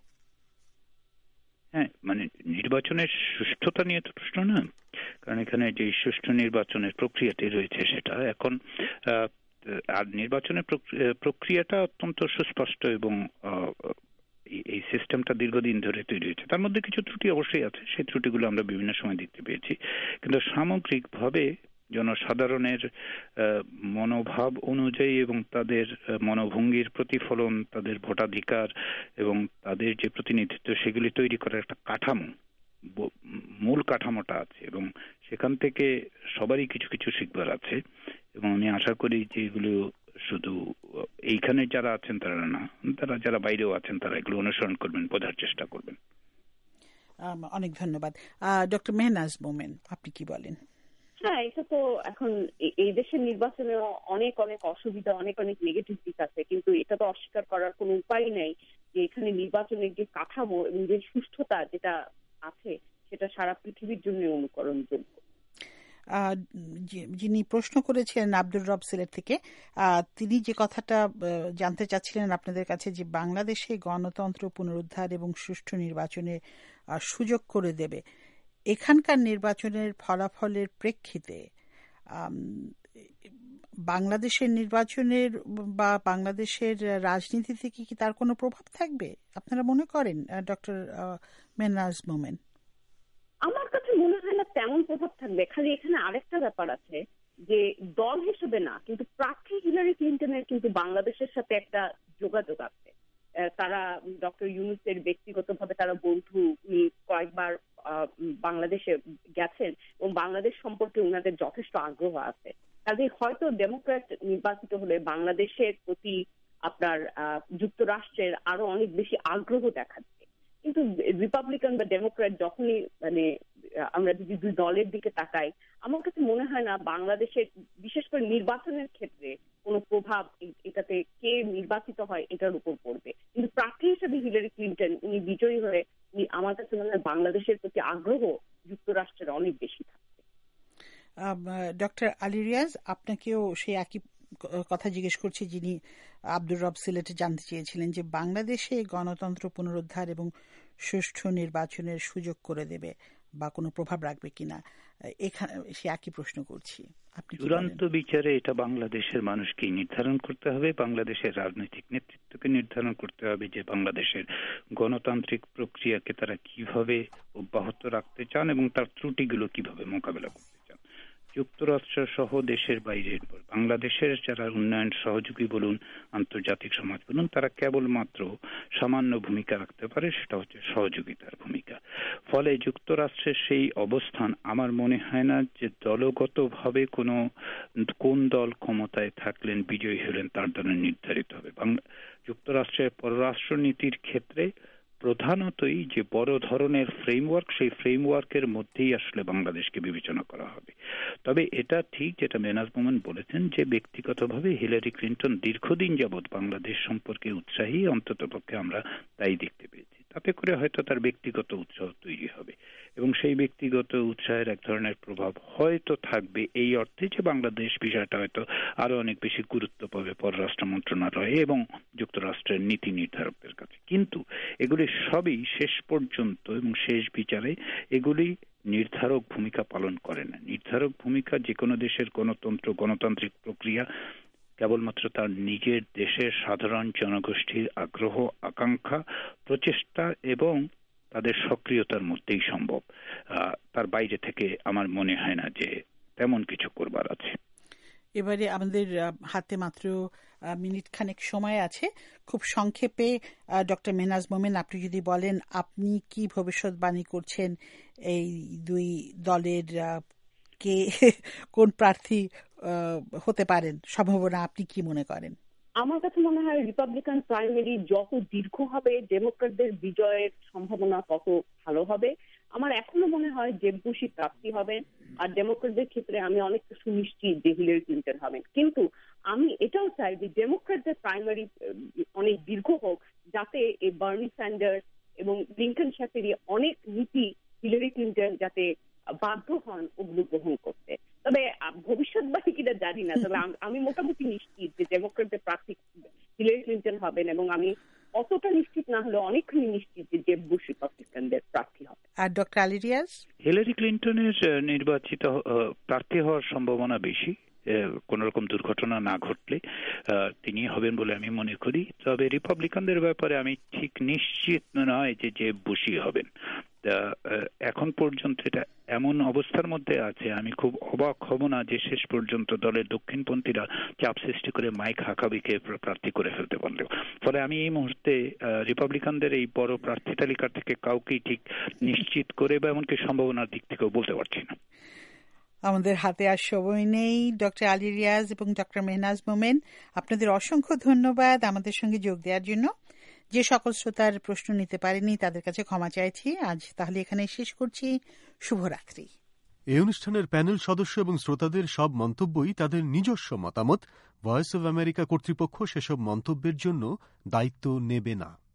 হ্যাঁ, মানে নির্বাচনের সুষ্ঠুতা নিয়ে তো প্রশ্ন না, কারণ এখানে যে সুষ্ঠু নির্বাচনের প্রক্রিয়াটি রয়েছে সেটা এখন, আর নির্বাচনের প্রক্রিয়াটা অত্যন্ত সুস্পষ্ট এবং এই সিস্টেমটা দীর্ঘদিন ধরে তৈরি হয়েছে। তার মধ্যে কিছু ত্রুটি অবশ্যই আছে, সেই ত্রুটিগুলো আমরা বিভিন্ন সময় দেখতে পেয়েছি, কিন্তু সামগ্রিকভাবে জনসাধারণের মনোভাব অনুযায়ী এবং তাদের মনোভঙ্গির প্রতিফলন, তাদের ভোটাধিকার এবং তাদের যে প্রতিনিধিত্ব, সেগুলি তৈরি করার একটা কাঠামো, মূল কাঠামোটা আছে এবং সেখান থেকে সবারই কিছু কিছু শিখবার আছে। এবং আমি আশা করি যে এগুলো শুধু এইখানে যারা আছেন তারা না, তারা যারা বাইরেও আছেন তারা এগুলো অনুসরণ করবেন, বোঝার চেষ্টা করবেন। অনেক ধন্যবাদ। ডক্টর মেহনাজ মোমেন, আপনি কি বলেন? হ্যাঁ, এটা তো এখন এই দেশের নির্বাচনে অনেক অনেক অসুবিধা, অনেক অনেক নেগেটিভ দিক আছে, কিন্তু এটা তো অস্বীকার করার কোনো উপায় নেই যে এখানে নির্বাচনের যে কাঠামো এবং যে সুষ্ঠুতা যেটা আছে সেটা সারা পৃথিবীর জন্য অনুকরণযোগ্য। যিনি প্রশ্ন করেছিলেন আব্দুর রব সিলেট থেকে, তিনি যে কথাটা জানতে চাচ্ছিলেন আপনাদের কাছে, যে বাংলাদেশে গণতন্ত্র পুনরুদ্ধার এবং সুষ্ঠু নির্বাচনের সুযোগ করে দেবে, এখানকার নির্বাচনের ফলাফলের প্রেক্ষিতে বাংলাদেশের নির্বাচনের বা বাংলাদেশের রাজনীতি থেকে কি তার কোনো প্রভাব থাকবে আপনারা মনে করেন, ডক্টর মেহনাজ মোমেন? আমার কাছে মনে হয় না তেমন প্রভাব থাকবে। খালি এখানে আরেকটা ব্যাপার আছে যে দল হিসেবে না, কিন্তু প্রার্থী হিলারি ক্লিনটনের কিন্তু বাংলাদেশের সাথে একটা যোগাযোগ আছে। তারা ডক্টর ইউনূসের ব্যক্তিগতভাবে তারা বন্ধু, উনি কয়েকবার বাংলাদেশে গেছেন এবং বাংলাদেশ সম্পর্কে ওনাদের যথেষ্ট আগ্রহ আছে। কাজে হয়তো ডেমোক্র্যাট নির্বাচিত হলে বাংলাদেশের প্রতি আপনার যুক্তরাষ্ট্রের আরো অনেক বেশি আগ্রহ দেখাচ্ছে। কিন্তু রিপাবলিকান বা ডেমোক্র্যাট যখনই মানে আমরা যদি দুই দলের দিকে তাকাই, আমার কাছে মনে হয় না বাংলাদেশের বিশেষ করে নির্বাচনের ক্ষেত্রে কোনো প্রভাব এটাতে কে নির্বাচিত হয় এটার উপর পড়বে। কিন্তু প্রার্থী হিসেবে হিলারি ক্লিনটন উনি বিজয়ী হয়ে আমার কাছে মনে হয় বাংলাদেশের প্রতি আগ্রহ যুক্তরাষ্ট্রের অনেক বেশি থাকবে। ডক্টর আলী রিয়াজ, আপনাকেও সেই একই কথা জিজ্ঞেস করছি যিনি আব্দুর রব সিলেটে জানতে চেয়েছিলেন, যে বাংলাদেশে গণতন্ত্র পুনরুদ্ধার এবং সুষ্ঠু নির্বাচনের সুযোগ করে দেবে বা কোনো প্রভাব রাখবে কিনা, এখানে সে একই প্রশ্ন করছি। চূড়ান্ত বিচারে এটা বাংলাদেশের মানুষকেই নির্ধারণ করতে হবে, বাংলাদেশের রাজনৈতিক নেতৃত্বকে নির্ধারণ করতে হবে যে বাংলাদেশের গণতান্ত্রিক প্রক্রিয়াকে তারা কিভাবে অব্যাহত রাখতে চান এবং তার ত্রুটিগুলো কিভাবে মোকাবেলা করতে চান। যুক্তরাষ্ট্র সহ দেশের বাইরের বাংলাদেশের যারা উন্নয়ন সহযোগী বলুন, আন্তর্জাতিক সমাজ বলুন, তারা কেবলমাত্র সামান্য ভূমিকা রাখতে পারে, সেটা হচ্ছে সহযোগিতার ভূমিকা। ফলে যুক্তরাষ্ট্রের সেই অবস্থান আমার মনে হয় না যে দলগতভাবে কোন দল ক্ষমতায় থাকলেন, বিজয়ী হলেন, তার দ্বারা নির্ধারিত হবে। যুক্তরাষ্ট্রের পররাষ্ট্রনীতির ক্ষেত্রে প্রধানতই যে বড় ধরনের ফ্রেমওয়ার্ক, সেই ফ্রেমওয়ার্কের মধ্যেই আসলে বাংলাদেশকে বিবেচনা করা হবে। তবে এটা ঠিক যেটা মেহনাজ মোমেন বলেছেন যে ব্যক্তিগতভাবে হিলারি ক্লিনটন দীর্ঘদিন যাবৎ বাংলাদেশ সম্পর্কে উৎসাহী, অন্ততপক্ষে আমরা তাই দেখতে পেয়েছি। তাতে করে হয়তো তার ব্যক্তিগত উৎসাহ তৈরি হবে এবং সেই ব্যক্তিগত উৎসাহের এক ধরনের প্রভাব হয়তো থাকবে এই অর্থে যে বাংলাদেশ বিষয়টা হয়তো আরো অনেক বেশি গুরুত্ব পাবে পররাষ্ট্র মন্ত্রণালয়ে এবং যুক্তরাষ্ট্রের নীতি নির্ধারকদের কাছে। কিন্তু এগুলি সবই শেষ পর্যন্ত এবং শেষ বিচারে এগুলি নির্ধারক ভূমিকা পালন করে না। নির্ধারক ভূমিকা যে কোনো দেশের গণতন্ত্র, গণতান্ত্রিক প্রক্রিয়া কেবলমাত্র তার নিজের দেশের সাধারণ জনগোষ্ঠীর আগ্রহ, আকাঙ্ক্ষা, প্রচেষ্টা এবং তাদের সক্রিয়তার মধ্যেই সম্ভব। তার বাইরে থেকে আমার মনে হয় না যে তেমন কিছু করবার আছে। এবারে আমাদের হাতে মাত্র মিনিট খানেক সময় আছে। খুব সংক্ষেপে ডক্টর মেহনাজ মোমেন, আপনি যদি বলেন আপনি কি ভবিষ্যৎবাণী করছেন এই দুই দলের কে কোন প্রার্থী হতে পারেন, সম্ভাবনা আপনি কি মনে করেন? আমার কাছে মনে হয় রিপাবলিকান প্রাইমারি যত দীর্ঘ হবে ডেমোক্রেটদের বিজয়ের সম্ভাবনা তত ভালো হবে। আমার এখনো মনে হয় জেব বুশই প্রার্থী হবেন, আর ডেমোক্রেটদের ক্ষেত্রে আমি অনেকটা সুনিশ্চিত যে হিলারি ক্লিনটন হবেন। কিন্তু আমি এটাও চাই যে ডেমোক্রেটদের প্রাইমারি অনেক দীর্ঘ হোক, যাতে এই বার্নি স্যান্ডার্স এবং লিঙ্কন শেফেরি অনেক নীতি হিলারি ক্লিনটন যাতে বাধ্য হন ওগুলো গ্রহণ করতে। তবে ভবিষ্যৎবাণী কিনা জানি না, তবে আমি মোটামুটি নিশ্চিত যে ডেমোক্রেটদের প্রার্থী হিলারি ক্লিনটন হবেন এবং আমি অতটা নিশ্চিত না হলে অনেকখানি নিশ্চিত যে জেব বুশ রিপাবলিকানদের প্রার্থী হবে। আর ডক্টর আলী রিয়াজ? হিলারি ক্লিনটনের নির্বাচিত প্রার্থী হওয়ার সম্ভাবনা বেশি, কোন রকম দুর্ঘটনা না ঘটলে তিনি হবেন বলে আমি মনে করি। তবে রিপাবলিকানদের ব্যাপারে আমি ঠিক নিশ্চিত নয় যে জেব বুশই হবেন। এখন পর্যন্ত এটা এমন অবস্থার মধ্যে আছে, আমি খুব অবাক হব না যে শেষ পর্যন্ত দলের দক্ষিণপন্থীরা চাপ সৃষ্টি করে মাইক হাকাবিকে প্রার্থী করে ফেলতে পারলেও। ফলে আমি এই মুহূর্তে রিপাবলিকানদের এই বড় প্রার্থী তালিকা থেকে কাউকেই ঠিক নিশ্চিত করে বা এমনকি সম্ভাবনার দিক থেকেও বলতে পারছি না। আমাদের হাতে আর সময় নেই। ডক্টর আলী রিয়াজ এবং ডক্টর মেহনাজ মোমেন, আপনাদের অসংখ্য ধন্যবাদ আমাদের সঙ্গে যোগ দেওয়ার জন্য। যে সকল শ্রোতার প্রশ্ন নিতে পারেনি তাদের কাছে ক্ষমা চাইছি। আজ তাহলে এখানে শেষ করছি। শুভরাত্রি। এই অনুষ্ঠানের প্যানেল সদস্য এবং শ্রোতাদের সব মন্তব্যই তাদের নিজস্ব মতামত। ভয়েস অব আমেরিকা কর্তৃপক্ষ সেসব মন্তব্যের জন্য দায়িত্ব নেবে না।